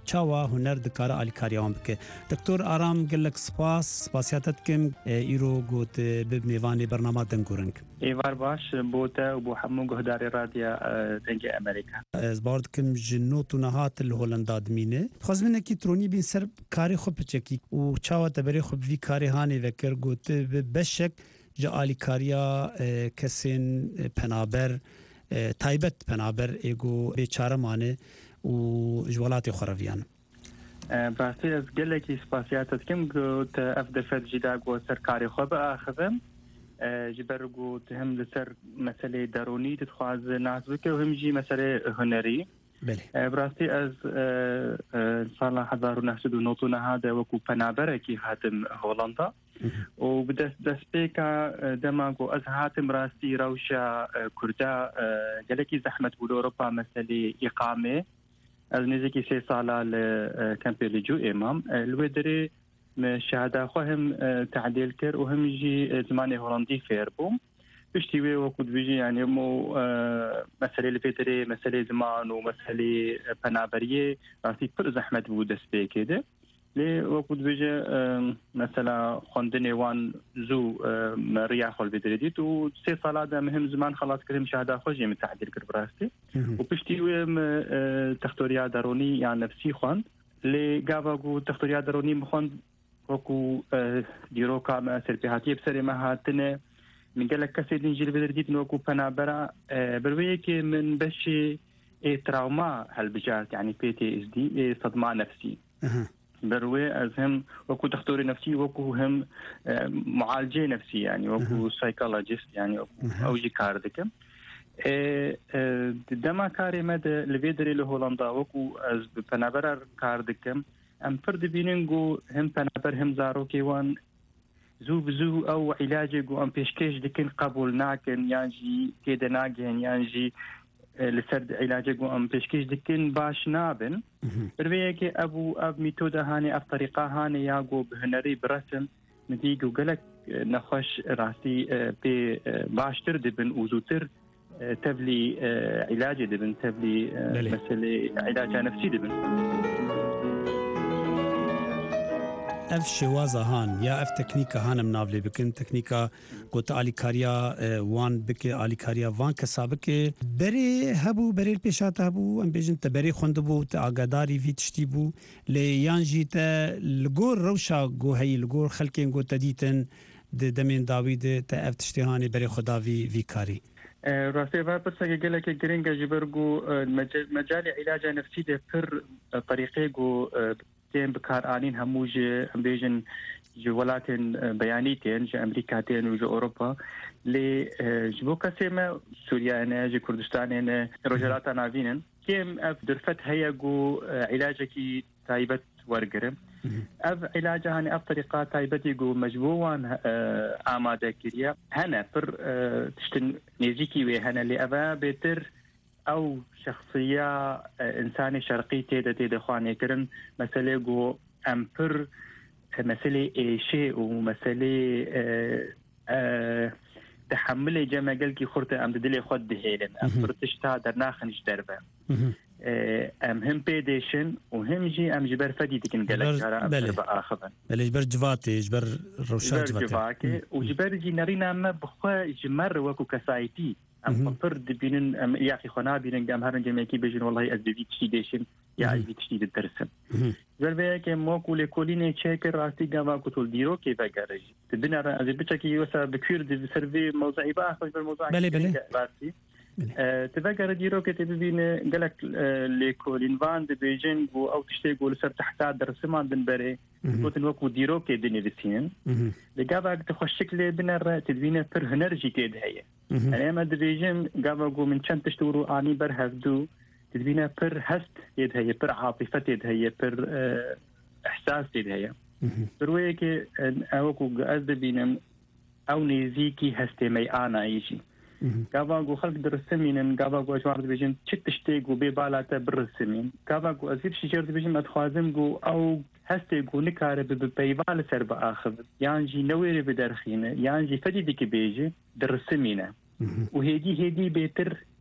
چاوا هنر دکار آلیکاریان بکه دکتور آرام گلک سپاس سپاسیاتت کم ایرو گوت ببنیوانی برنامه دنگورنگ ایوار باش بوتا و بو حمو گهداری رادیا دنگ امریکا از بارد کم جنوتو نهات الهولندا دمینه خوزمینه کی ترونی بین سر کاری خوب چکی و چاوا تبری خوب وی کاری هانی وکر گوت بشک جا آلیکاریا کسین پنابر تایبت پنابر ایگو بیچاره مانه و جوالات خورویان براستی از گلکی سپاسیاتت کم گوت افدفت جدا گو سرکاری خوب آخذم جبرگو هم لسر مسئله درونی تتخواز ناس بکه و هم جی مسئله هنری بله براستی از سال هزار و نهصد و نود هذا وكو پنابره کی هاتم هولندا و بدس دسپیکا دماغو از هاتم راستی روشا کردا جلکی زحمت بود اوروبا مسئله اقامه از نزدیکی سه ساله لكامبي جو امام الودري شهاده خوهم تعديل كر وهم يجي زماني هولندي فيربوم بشتوي وكود بيجي يعني مو مسألة الفيتري مسألة زمان ومسألة بنابرية راسي كل زحمة بود سبي كده لي وكود بيجي مثلا خندني وان زو رياح خل بدريديت وسي صلاة مهم زمان خلاص كلهم شهاده خوجي من تعديل كر براستي وبشتوي تختوريا دروني يعني نفسي خوند لي قابا تختوريا دروني مخوند وكو ديروكا ما سربيهاتي بسري ما هاتنه من قال لك كسيد نجيل بدرديت نوكو بنابرا برويك من بشي ايه تراوما هالبجات يعني بي تي اس دي ايه صدمة نفسي بروي ازهم وكو دكتوري نفسي وكو هم معالجة نفسي يعني وكو سايكولوجيست يعني وكو اوجي كاردك دما كاري مدى لفيدري لهولندا وكو از بنابرا كاردكم ام فرد بيننجو هم بنابر هم زاروكي وان زو بزو او علاجي جو ام بيشكيش دكن قبول ناكن يانجي كيدا ناجين يانجي لسرد علاجي جو ام بيشكيش دكن باش نابن برويكي ابو اب ميتودا هاني اف طريقه هاني ياغو بهنري برسم نديجو قالك نخش راسي بي باشتر دبن وزوتر تبلي علاجي دبن تبلي مسألة علاج نفسي دبن اف شوازه هان یا اف تکنیکا هانم ناولی بکن تکنیکا گوت آلیکاریا وان بک آلیکاریا وان کسابک بری هبو بری پیشات هبو ام بیجن تبری خوند بو تا آگاداری وی تشتی بو لیانجی تا لگور روشا گو هی لگور خلکین گو تدیتن د دمین داوید تا اف تشتی هانی بری خدا وی وی کاری راسي بس قال لك جرينجا جبرجو مجال علاج نفسي ده بر طريقه جو تين بكار آنين هموج بيجن جوالات بيانيتين جو أمريكاتين وجو أوروبا لي جبو كسيما سوريا أنا جو كردستان أنا رجالات نافينن كيم أف درفت هيا جو علاجكي تايبت ورقرم أف علاجها هني أف طريقات تايبتي جو مجبوان آمادة كريا هنا فر تشتن نيزيكي وهنا اللي أفا بيتر او شخصيه انساني شرقي تيدا تيدا خواني كرن مساله جو امبر مساله شيء ومساله تحمل جمع قال كي خرطه ام دلي خد دهيلن امبر تشتا درناخنش دربه ام هم بيديشن وهم جي ام جبر فدي تكن قالك بله باخذا بله جبر جواتي جبر روشات جواتي وجبر جي نرينا ما بخوا جمر وكو كسايتي ام فرد بينن ام يا اخي خنا بينن ام هرن جميكي بيجن والله از بي تشي ديشن يا از بي تشي الدرس زلبه كي موكو لكوليني تشيكر راستي جاما كتول ديرو كي فاجارج تبنا از بيتشكي يوسا بكير دي سيرفي موضوعي با اخذ بالموضوع بله بله راسي تفكر ديرو كي تبين قالك لكولين فان دي بيجن او تشتي يقول سر تحت درس ما دنبري قلت نوكو ديرو كي دني بسين لقابا تخشك لي بنر تدبينه بر هنرجي كيد هي انا ما ديفيجن قابا من كان تشتورو اني برهفدو تدبينه بر هست يد هي بر عاطفه يد هي بر احساس يد هي برويكي اوكو ازدبينم او نيزيكي هستي مي انا يجي قابا جو خلق درسمين قابا جو جوار ديفيجن تشتشتي جو ببالا تبرسمين قابا جو ازير شجر ديفيجن متخوازم جو او هستی گونه کار به پیوال سر به آخر یانجی نویری به درخینه یانجی فدی دیگه بیجه درسمینه و هدی هدی بهتر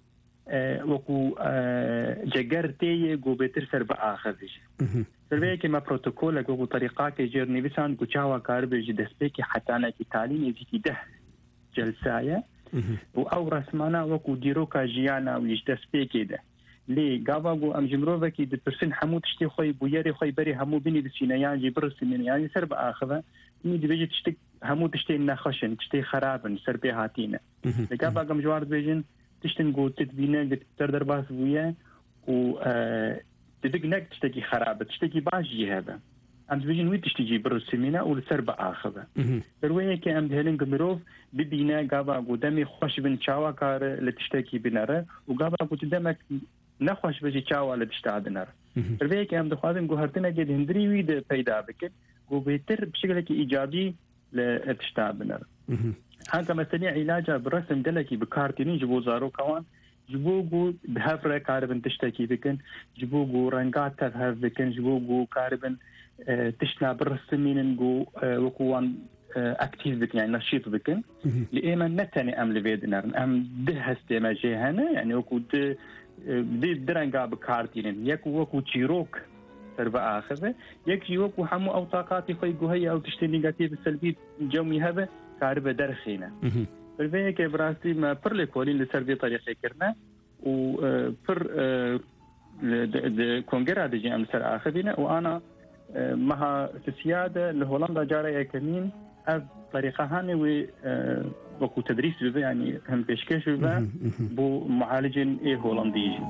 وەکو جەگەرتەیە گۆ بێتر سەر بە ئاخەزیش سەرەیەکی مە پرۆتۆکۆلە گۆ طریقاکە ژێرنویسان گو چاوا کاربێژی دەستپێکی حەتانێکی تالیمێکی ده جلسایە و ئەو ڕسمانە وەکو دیرۆکە ژیانە ویش دەستپێکێدە لێ گاوا گو ئەم ژمرۆڤێکی دپرسن هەموو تشتی خۆی بویەری خۆی بەری هەموو بینی بچینەیانجی برسمێنیانی سەر بە ئاخەوە می دەبێت تشتێک هەموو تشتێک نەخۆشن تشتێک خراپن سەر پێ هاتینە لەگا باگەم جوار بێژن تشتن گوتت بینە گتر دەرباس بوویە و دەبێت نەک تشتێکی خراپە تشتێکی باشی هەبە ئەم دەبێژن وی تشتێکی برسمێنە و لەسەر بە ئاخەوە بەروەیەکە ئەم هێلنگە مرۆڤ ببینە گاوا گو دەمی خۆش بن چاواکارە لە تشتێکی بنەرە و گاوا گوت دەمەک نەخۆش بەژی چاوا لە تشتا دنەر بەروەیەکە ئەم دەخوازم گو هەرتنەگە هەندری وی پەیدا بکرد گو بێتر بشکلێکی ئیجابی لە تشتا بنەر هەنگە مەسەلەی عیلاجە برەسم گەلێکی بکارتێنی ji بۆ زارۆکەوان ji بۆ گو هەفرە کاربن تشتێکی بکەن ji بۆ گو ڕەنگات تەv هەv بکەن ji بۆ گو کاربن تشتنا برسمێنن گو وەکووان ئەکتیڤ بکەن یان نەشیط بکەن لە ئێمە نەتەنێ ئەم لەوێ دنەرن ئەم ده هەستێمە جێ هەنە یعنی وەکو درەنگا بکارتێنن یەک وەکو چیرۆک سەر بە ئاخەوە یەکی وەکو هەموو ئەو تااقاتی خۆی گوهەیە ئەو تشتێ نیگاتیڤ سەلبی جەمی هەبە کار بە دەرخینە بەروەیەکە بڕاستی مە پڕ لێ کۆلین لەسەر بێ تەریقێکردنە و پڕ کۆنگەرا دەجێ ئەم سەر ئاخەبینە و ئانا مەها سیادە لە هۆڵندا جارە یەکەمین ئەv طریقەهانێ وێ وەکو تدریس ببێ ینی هەم پێشکەش ببە بۆ معالجین ئێ هۆڵندیژی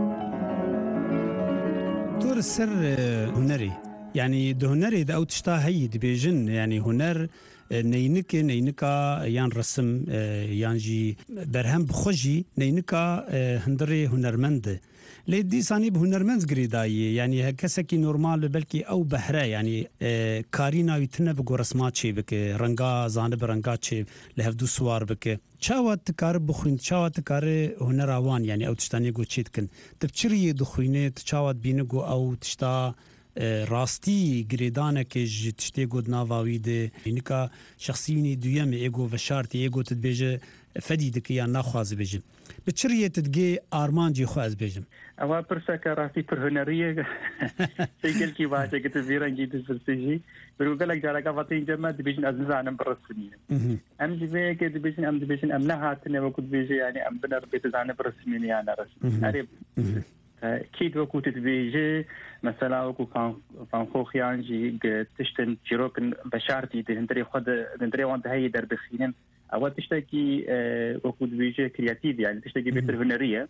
تۆر سەر هوەری یعنی دهنەرێ ئەو تشتا هەیە دبێژن ینی هوەر نینکە نینکا یان ڕسم یانجی بەرهەم بخۆژی نینکا هەندڕێ هوەرمەندە لێ دیسانی بە هوەرمەند گرێدایە ینی هە کەسێکی نۆرمال بەلکی ئەو بەهرە ینی کاری ناویتنە بگۆ ڕسما چێ بکە ڕەنگا زانە بە ڕەنگا چێ لە هەفتوو سوار بکە چاوە تکارە بخوین چاوە تکارە هوەراوان ینی ئەو تشتانی گۆ چێت کن تبچریە دخوینێت چاوات بینە گۆ ئەو تشتا ڕاستی گرێدانێکی ji tiştê got navawî de hînika şexsînî duyemê êgo veşartî êgo tu dibêje fedî dike yan naxwaze bêjim bi çiriyê tu digê armancê xwe ez bêjim ewa pirseka rastî pir hunerî ye gelkî başekî tu vî rengî tu pirsêjî bir gelek careka vatîn ceme dibêjin ez nizanim birrismînim em ji vê yekê dibêjin em dibêjin em nehatine wekû dibêje yanî em biner bê tu zanî birrismînî yan nerismî كيد وكو تتبيجي مثلا وكو فانخوخيانجي تشتن تشيروكن بشارتي دهندري خد دهندري وانت هاي در بخينن اول تشتكي وكو تبيجي كرياتيف يعني تشتكي بيتر هنريه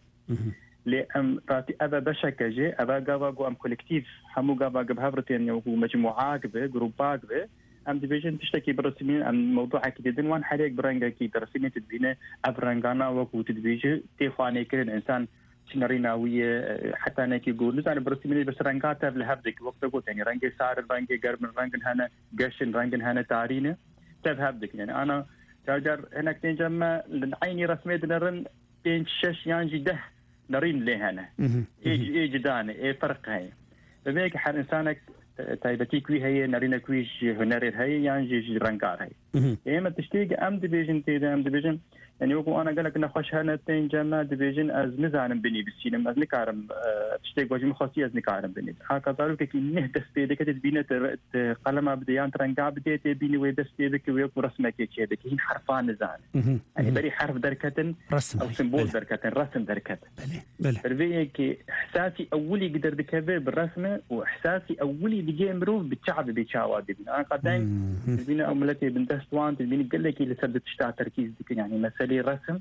لأم راتي أبا بشكجي أبا قابا قو أم كولكتيف همو قابا قب هفرتين وكو مجموعات به جروبات به أم ديفيجن تشتكي برسمين أم موضوع كده وان حريق برنجا كي ترسمين تدبينه أبرنجانا وكو تدبيجي تيخواني كده الإنسان شنريناوية حتى ناكي يقول لزاني برسميني بس رنجاتها بلهبدك وقت قلت يعني رنجي سار رنجي قرب رنجن هنا قشن رنجن هنا تارينه تذهبدك يعني أنا جار هناك تنجمع عيني رسميت نرن بين شش يانجي ده نرين لي هنا إيج إيج داني إيه فرق هاي بميك حر إنسانك تايبتي كوي هي نرينا كويش هنرير هي يانجي رنجار هي إيه ما تشتيق أم دبيجن تيدا أم دبيجن يعني وكو أنا قالك نخش هنا تنجمع دبيجن أز نزانم بني بالسينما أز نكارم تشتيق واجم خاصية أز نكارم بني هكذا لو كي نهدس بيدك تبينه قلم بديان ترنقع بدي تبيني ويدس بيدك وياك رسمك كذا هين حرفان نزان يعني بري حرف دركة رسم أو سيمبول دركة رسم دركة بله بله فربيه كي إحساسي أولي قدر دكبه بالرسمة وإحساسي أولي بيجي مروف بالشعب بيشاواد بينا أنا قدام تبينه أملتي بنتستوان تبيني قال لك اللي سبت تشتاع تركيز دك يعني مسألة رسم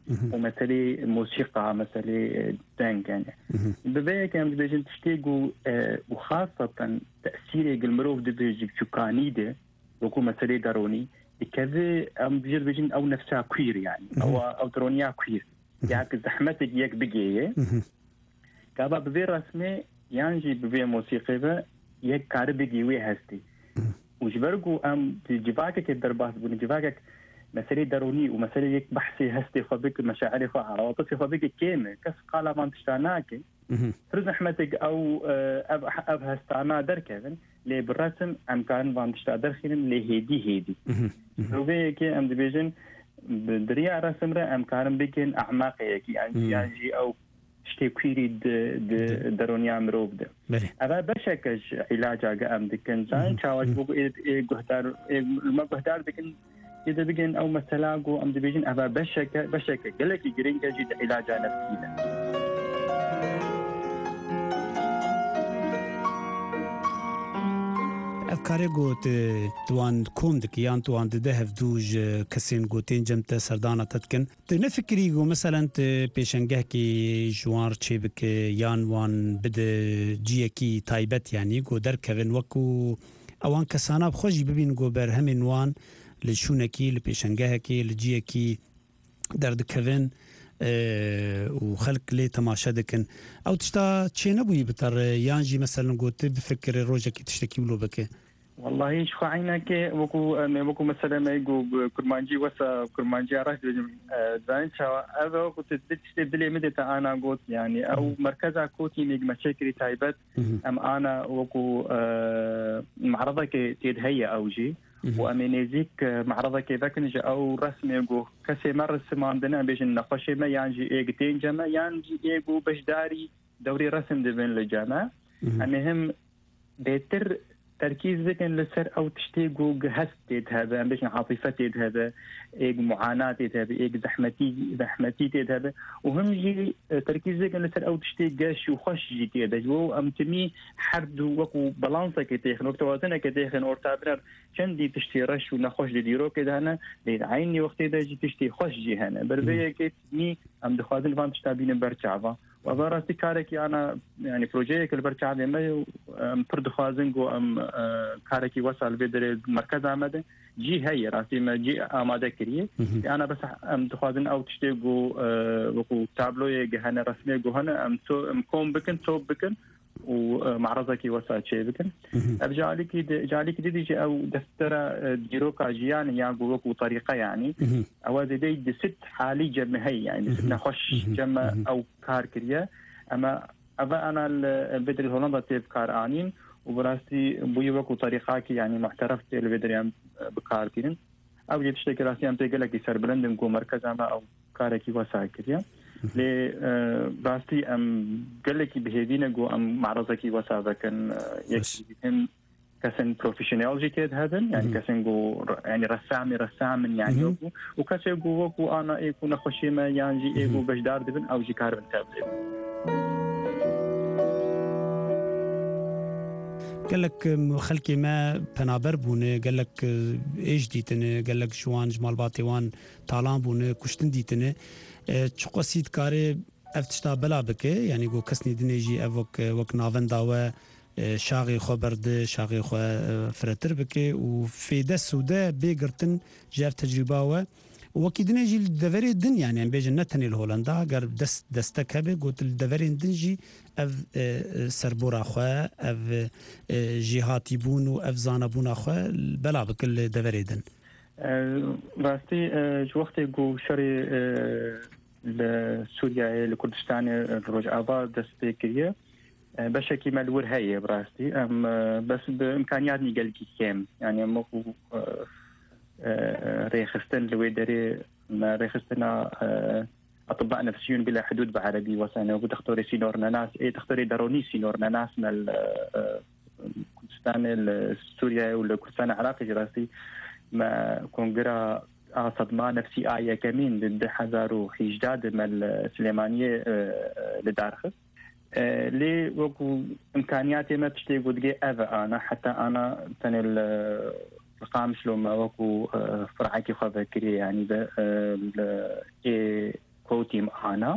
ومسألة موسيقى مسألة دانك يعني ببايا كان بيجن تشتيقوا وخاصة تأثير المروف دبيجي بشوكاني ده وكو مسألة داروني كذا أم بيجر بيجن أو نفسها كوير يعني أو أو درونيا كوير يعني زحمتك يك بقية كابا ببي رسمي يانجي ببي موسيقى با يك كاربقي ويهستي وجبرقو أم جباكك الدرباس بون جباكك مسألة دروني ومسألة يك بحثي هستي خبيك مشاعري خو عواطفي خبيك كيمة كس قال ما تشتاناك فرز أحمدك أو أب أب هستانا دركذن لي بالرسم أم كان ما تشتا درخين لي هدي هدي روبي كي أم دبيجن بدريا رسم را امكان بكن اعماق يعني يعني او شتي كويري درونيا مروب ده اما بشكش علاجا ام دكن زين تشاوش بو غهدار ما غهدار دكن اذا بيجن او مثلا جو ام ديفيجن اما بشك بشك قال لك جرين جي علاجا نفسي افکاری گوت توان کوم دکیان توان ده دوج کسین گوتین جمت سردانا تدکن تو نفکری گو مثلا پیشنگه کی جوار چی بک یان وان بده جی کی تایبت یعنی گو در کوین وکو اوان کسانا بخوشی ببین گو بر همین وان لشونکی لپیشنگه کی لجی کی درد کوین و خلق لي تماشا دكن او تشتا تشي نبوي بتر يانجي مثلا قلت بفكر روجك تشتكي ولو بك والله شو عينك وكو وكو مثلا ما يقول كرمانجي وسا كرمانجي راح زين شا هذا كنت تشتي بلي مدة انا قلت يعني او مركزها كوتي ميج مشاكل تايبت ام انا وكو معرضك تيدهيا او جي وامينيزيك معرضه كذا كنج او رسمي جو كسي مر السمان دنا بيج النقاش ما يانجي ايجتين جما يانجي ايجو بشداري دوري رسم دبن للجامعه المهم بيتر تركيز ذكن لسر او تشتيقو جهستيد هذا باش عاطفتيد هذا ايج معاناتيد هذا ايج زحمتي زحمتيد هذا وهم جي تركيز ذكن لسر او تشتيق شو خش جيتي هذا جو امتمي حرد وكو بالانسا كتيخن وتوازنه كتيخن اورتابنر شندي تشتي رش ونخش ديرو كده هنا عيني وقت ده جي تشتي خش جي هنا بربيه كتني ام دخازن فان تشتابين برچعوا وبراسي كاركي انا يعني بروجيك البرچعوا ما ام بردخازن جو ام كاركي وصل بدر مركز عمده جي هي راسي ما جي اماده كريه انا بس ام دخازن او تشتي جو وكو تابلو يجهنا رسمي جو هنا ام تو ام كوم بكن توب بكن ومعرضك وسائل شيء بكن أرجعلك جالك دي دي أو دفترة ديروكا جيان يعقوبك وطريقة يعني أو دي دي ست حالي جمعي يعني ست نخش جمع أو كار كريا أما أبا أنا البدر هولندا تيب كار آنين وبراستي بويوك وطريقاك يعني محترف البدر يعني بكار كرين أو يتشتكي راسي أم تقلك يسر بلندم كو مركز أما أو كارك وسائل كريا لي باستي ام قالك بهدينا جو ام معرضك وسا كان يكفيهم كسن بروفيشنال جيتد هذا يعني كسن جو يعني رسام رسام يعني وكسن جو وكو انا يكون خشيمه يعني ايغو بجدار دبن او جي كاربن تابلت قال لك خلكي ما بنابر بونه قال لك ايش ديتنه قال لك جوان جمال باطيوان طالان بونه كشتن ديتنه چقو سید کاری افتشتا بلا بکه یعنی گو کسنی دنیجی اوک وک ناون داوه شاغی خو برد شاغی خو فرتر بکه و فیده سوده بگرتن جاف تجربه و وکی دنیجی دوری دن یعنی بیجن نتنی هولندا اگر دست دستک به گوت دوری دنجی اف سربورا خو اف جهاتی بون و اف زانبون خو بلا بکل دوری دن راستي جو وقت جو شري لسوريا لكردستان الرجعة دستيكية بشكل مالور هي براستي ام بس بامكانيات نقلكي كام يعني مو ريخستن لويدري ما ريخستنا اطباء نفسيون بلا حدود بعربي وسنه وتختاري سينورنا ناس ايه تختاري دروني سينورنا ناس من كردستان السوريا ولا كردستان العراقي راستي ما كونغرا صدمة نفسي آية كمين ضد حزارو حجداد من السليمانية لدارخ لي وكو إمكانياتي ما تشتي قد أذا أنا حتى أنا تاني القامش لما وكو فرعاكي خذكري يعني ذا كوتي معانا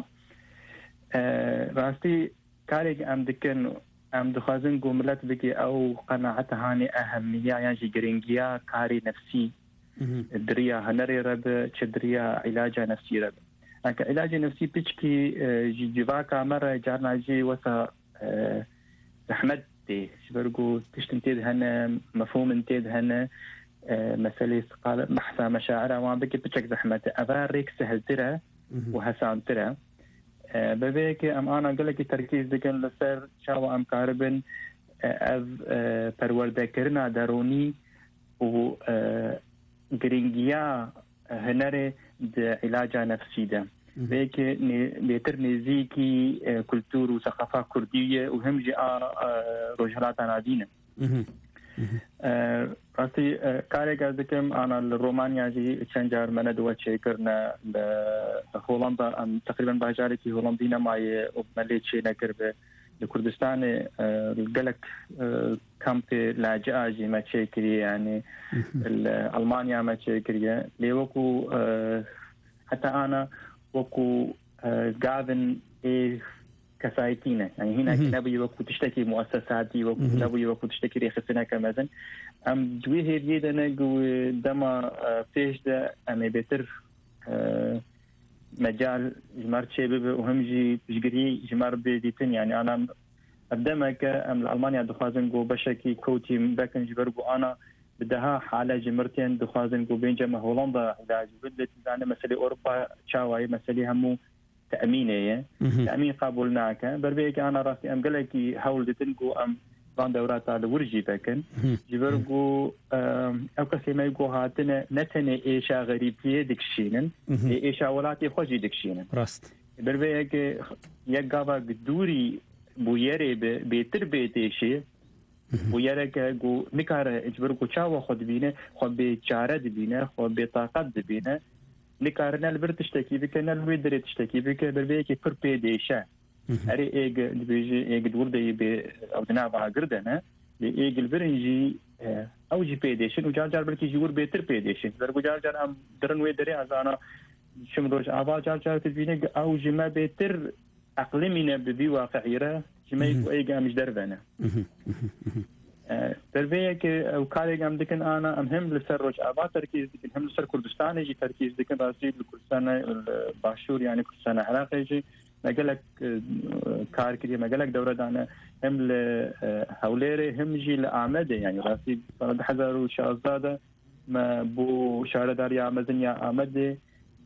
راستي كاريك أم دكن ام دخازن جملات بكي او قناعتها هاني اهميه يعني جرينجيا كاري نفسي دريا هنري رب تشدريا علاج نفسي رب انك علاج نفسي بيشكي جيفاكا مره جارنا جي وسا احمد شبرقو تشتنتيد هنا مفهوم انتيد هنا مسألة قال محسا مشاعرها وان بكي بتشك زحمته افاريك سهل ترى وهسان ترى ببيك ام انا قال لك تركيز دكن لسر شاو ام كاربن از پرورده کرنا درونی و گرینگیا هنر علاج نفسي ده بيك بيتر نزيكي كولتور وثقافة كردية وهم جاء رجالات نادينا راسي كاري قصدكم أنا الرومانيا جي تشنجر من دوت شيء كرنا هولندا أم تقريبا باجاري في هولندينا معي ومليت شيء نكر بكردستان الجلك كامب لاجئ جي ما شيء كري يعني ألمانيا ما شيء كري ليوكو حتى أنا وكو قاعدن إيه كسايتينا يعني هنا نبي وكو تشتكي مؤسساتي وكو نبي وكو تشتكي ريخسنا كمثلا أم دويه جيدا جو دما فيش ده أم بيتر مجال جمار شباب وهم جي تجري جمار بديتن يعني أنا قدما كأم ألمانيا دخازن جو بشكي كوتي بكن جبرجو أنا بدها حالة جمرتين دخازن جو بين جمع هولندا علاج بدت زانه مسألة أوروبا شاوي مسألة همو تأمينية تأمين قابلناك بربيك أنا راسي أم قلكي حول دتنجو أم بان دورات على ورجي بكن جبرجو أو كسي ما يقول هاتنا نتني إيشا غريبية دكشينن إيشا ولاتي خوجي دكشينن راست بربيك يقابا قدوري بويري بيتر بيتيشي بويرك جو نكاره جبرجو شاو خد بينه خد بيجارة بينه خد بطاقة بينه نكارنا البر تشتكي بك أنا الويدر تشتكي بك بربيك بر بيديشة أري إيج بيجي إيج دور ده ب أو دنابا قردنا لإيج البرنجي أو جي بيديشن وجار جار بركي جور بيتر بيديشن برجو جار جار أم درن ويدري أزانا شمروش أبا جار جار تبينه أو جما بيتر أقلمنا ببي واقعيرة جما يكو إيج مش دربنا تربية أو كاري قام دكن أنا أمهم لسر رج أبا تركيز دكن هم لسر كردستان يجي تركيز دكن راسي لكردستان الباشور يعني كردستان العراق يجي مجالك كار كذي مجالك دورة دانا هم لهوليري هم يجي لأعمده يعني راسي فرد حذر وشازادة ما بو شاردار يا مزن يا أعمده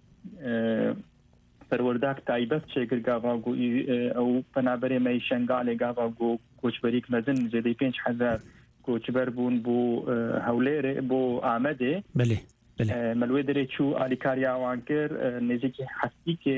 پرورداک تایبەت چێگر گاواگو ئەو پەنابەرێ مەی شنگالێ گاواگو کۆچبەریک مەزن زێدەی پێنج حەزار کۆچبەر بوون بۆ هەولێرێ بۆ ئامەدێ بەێ مەلوێ دەرێ چوو ئالیکاریاوان کرد نێزێکی حەستیکێ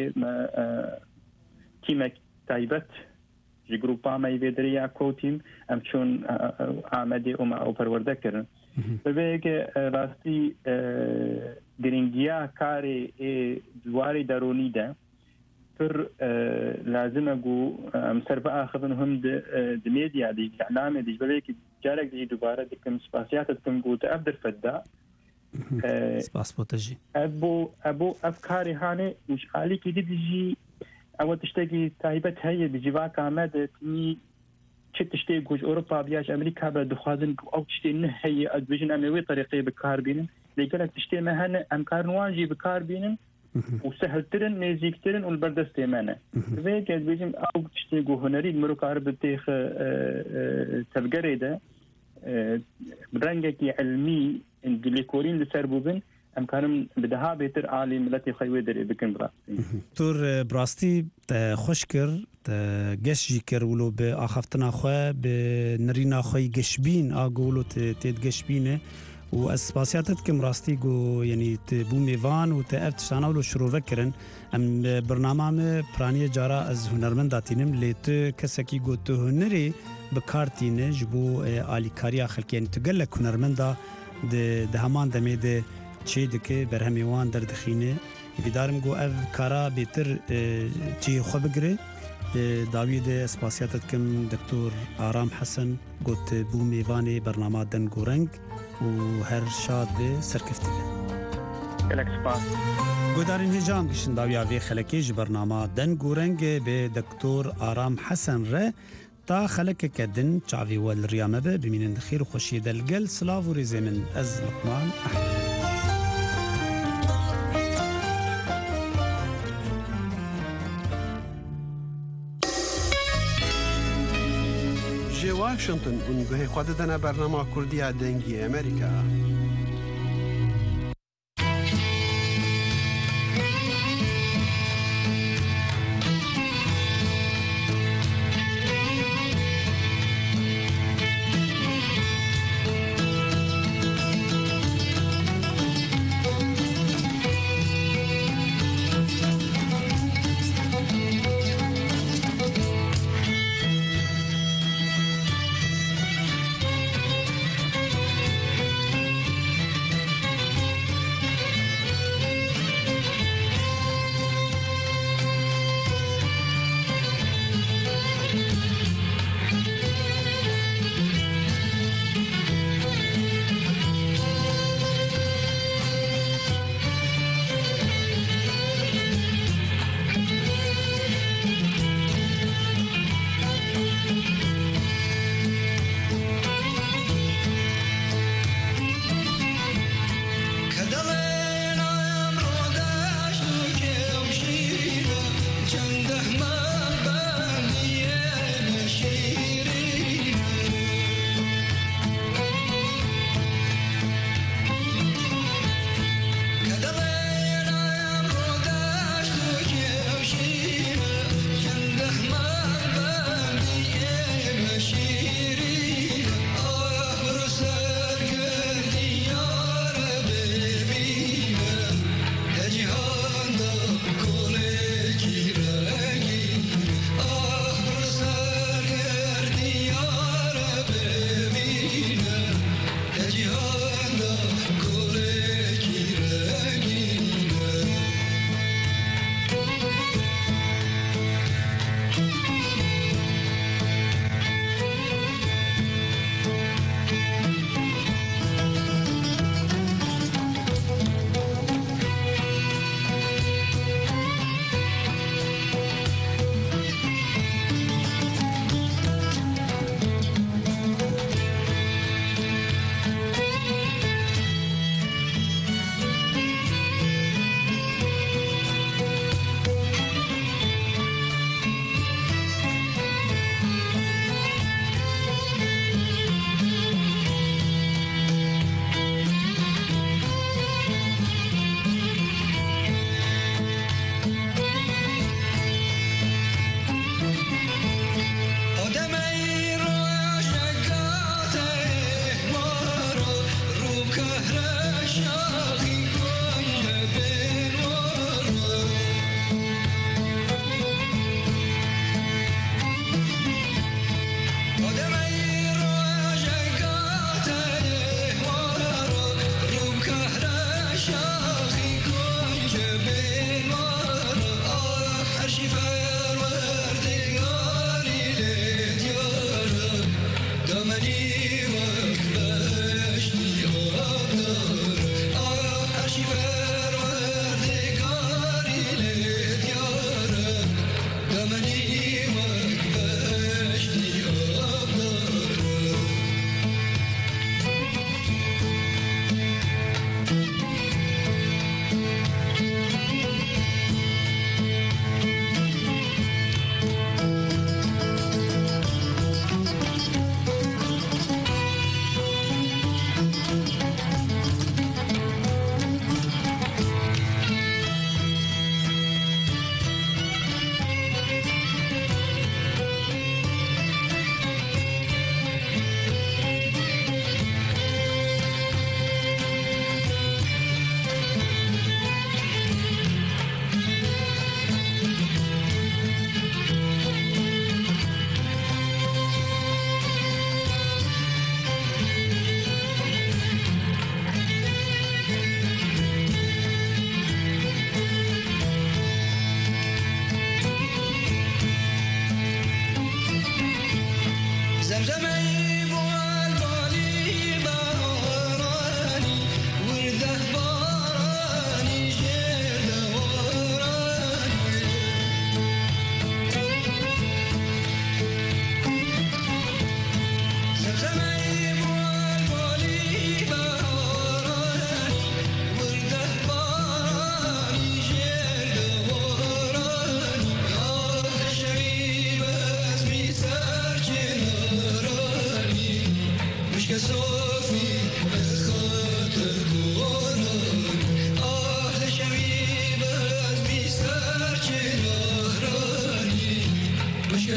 تیمێک تایبەت ji grupa me vê diriya kotîm em çûn Amedê û me ew perwerde kirin bibêke rastî giringiya karê ê dwarê deronî de pir lazim e got em ser biaxivin hûn di mêdya dî elamê dî bibêkî carek jî dubare dikim spasiyat dikim got ev dirfetda spas bota jî ev bo ev bo ev karê hanê alîkî dî jî أول تشتكي تايبت هي بجواك عماد تني شت تشتكي جوج أوروبا بياش أمريكا بدخوازن أو تشتكي نهي أدبجن أموي طريقي بكار بينن ليقولك تشتكي مهن أمكار نواجي بكار بينن وسهل ترن نزيك ترن والبردس تيمانة فيك أدبجن أو تشتكي جو هنري المروك عرب تيخ تفجري ده برنجك علمي اللي كورين لسربوبن ام كانم بدها بيتر عالي ملتي خوي دري بكن براستي تور براستي خوشكر گشجی کر ولو به اخفتنا خو به نرینا خوی گشبین اگولو تید گشبینه و اسپاسیاتت کم راستی گو یعنی بو میوان و تافت شانا ولو شروع وکرن ام برنامه پرانی جارا از هنرمنداتینم لیت کسکی گو تو هنری بکارتینه جبو الیکاریا خلکین تگل هنرمندا ده همان دمه چی دکه برهمیوان در دخینه بیدارم گو اف کارا بیتر چی خو بگره داوید اسپاسیاتت کم دکتور آرام حسن گوت بو میوانی برنامه دن گورنگ و هر شاد به سرکفته کلک سپاس گودارین هجام گشن داویا وی خلکی ج برنامه دن گورنگ به دکتور آرام حسن ره تا خلک کدن چاوی ول ریامه به بمینن خیر و خوشی دلگل سلاو و ریزه من از لقمان احمد واشنطن ونگوه خود دنا برنامه کردی دنگی امریکا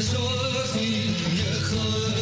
صافي يا خالد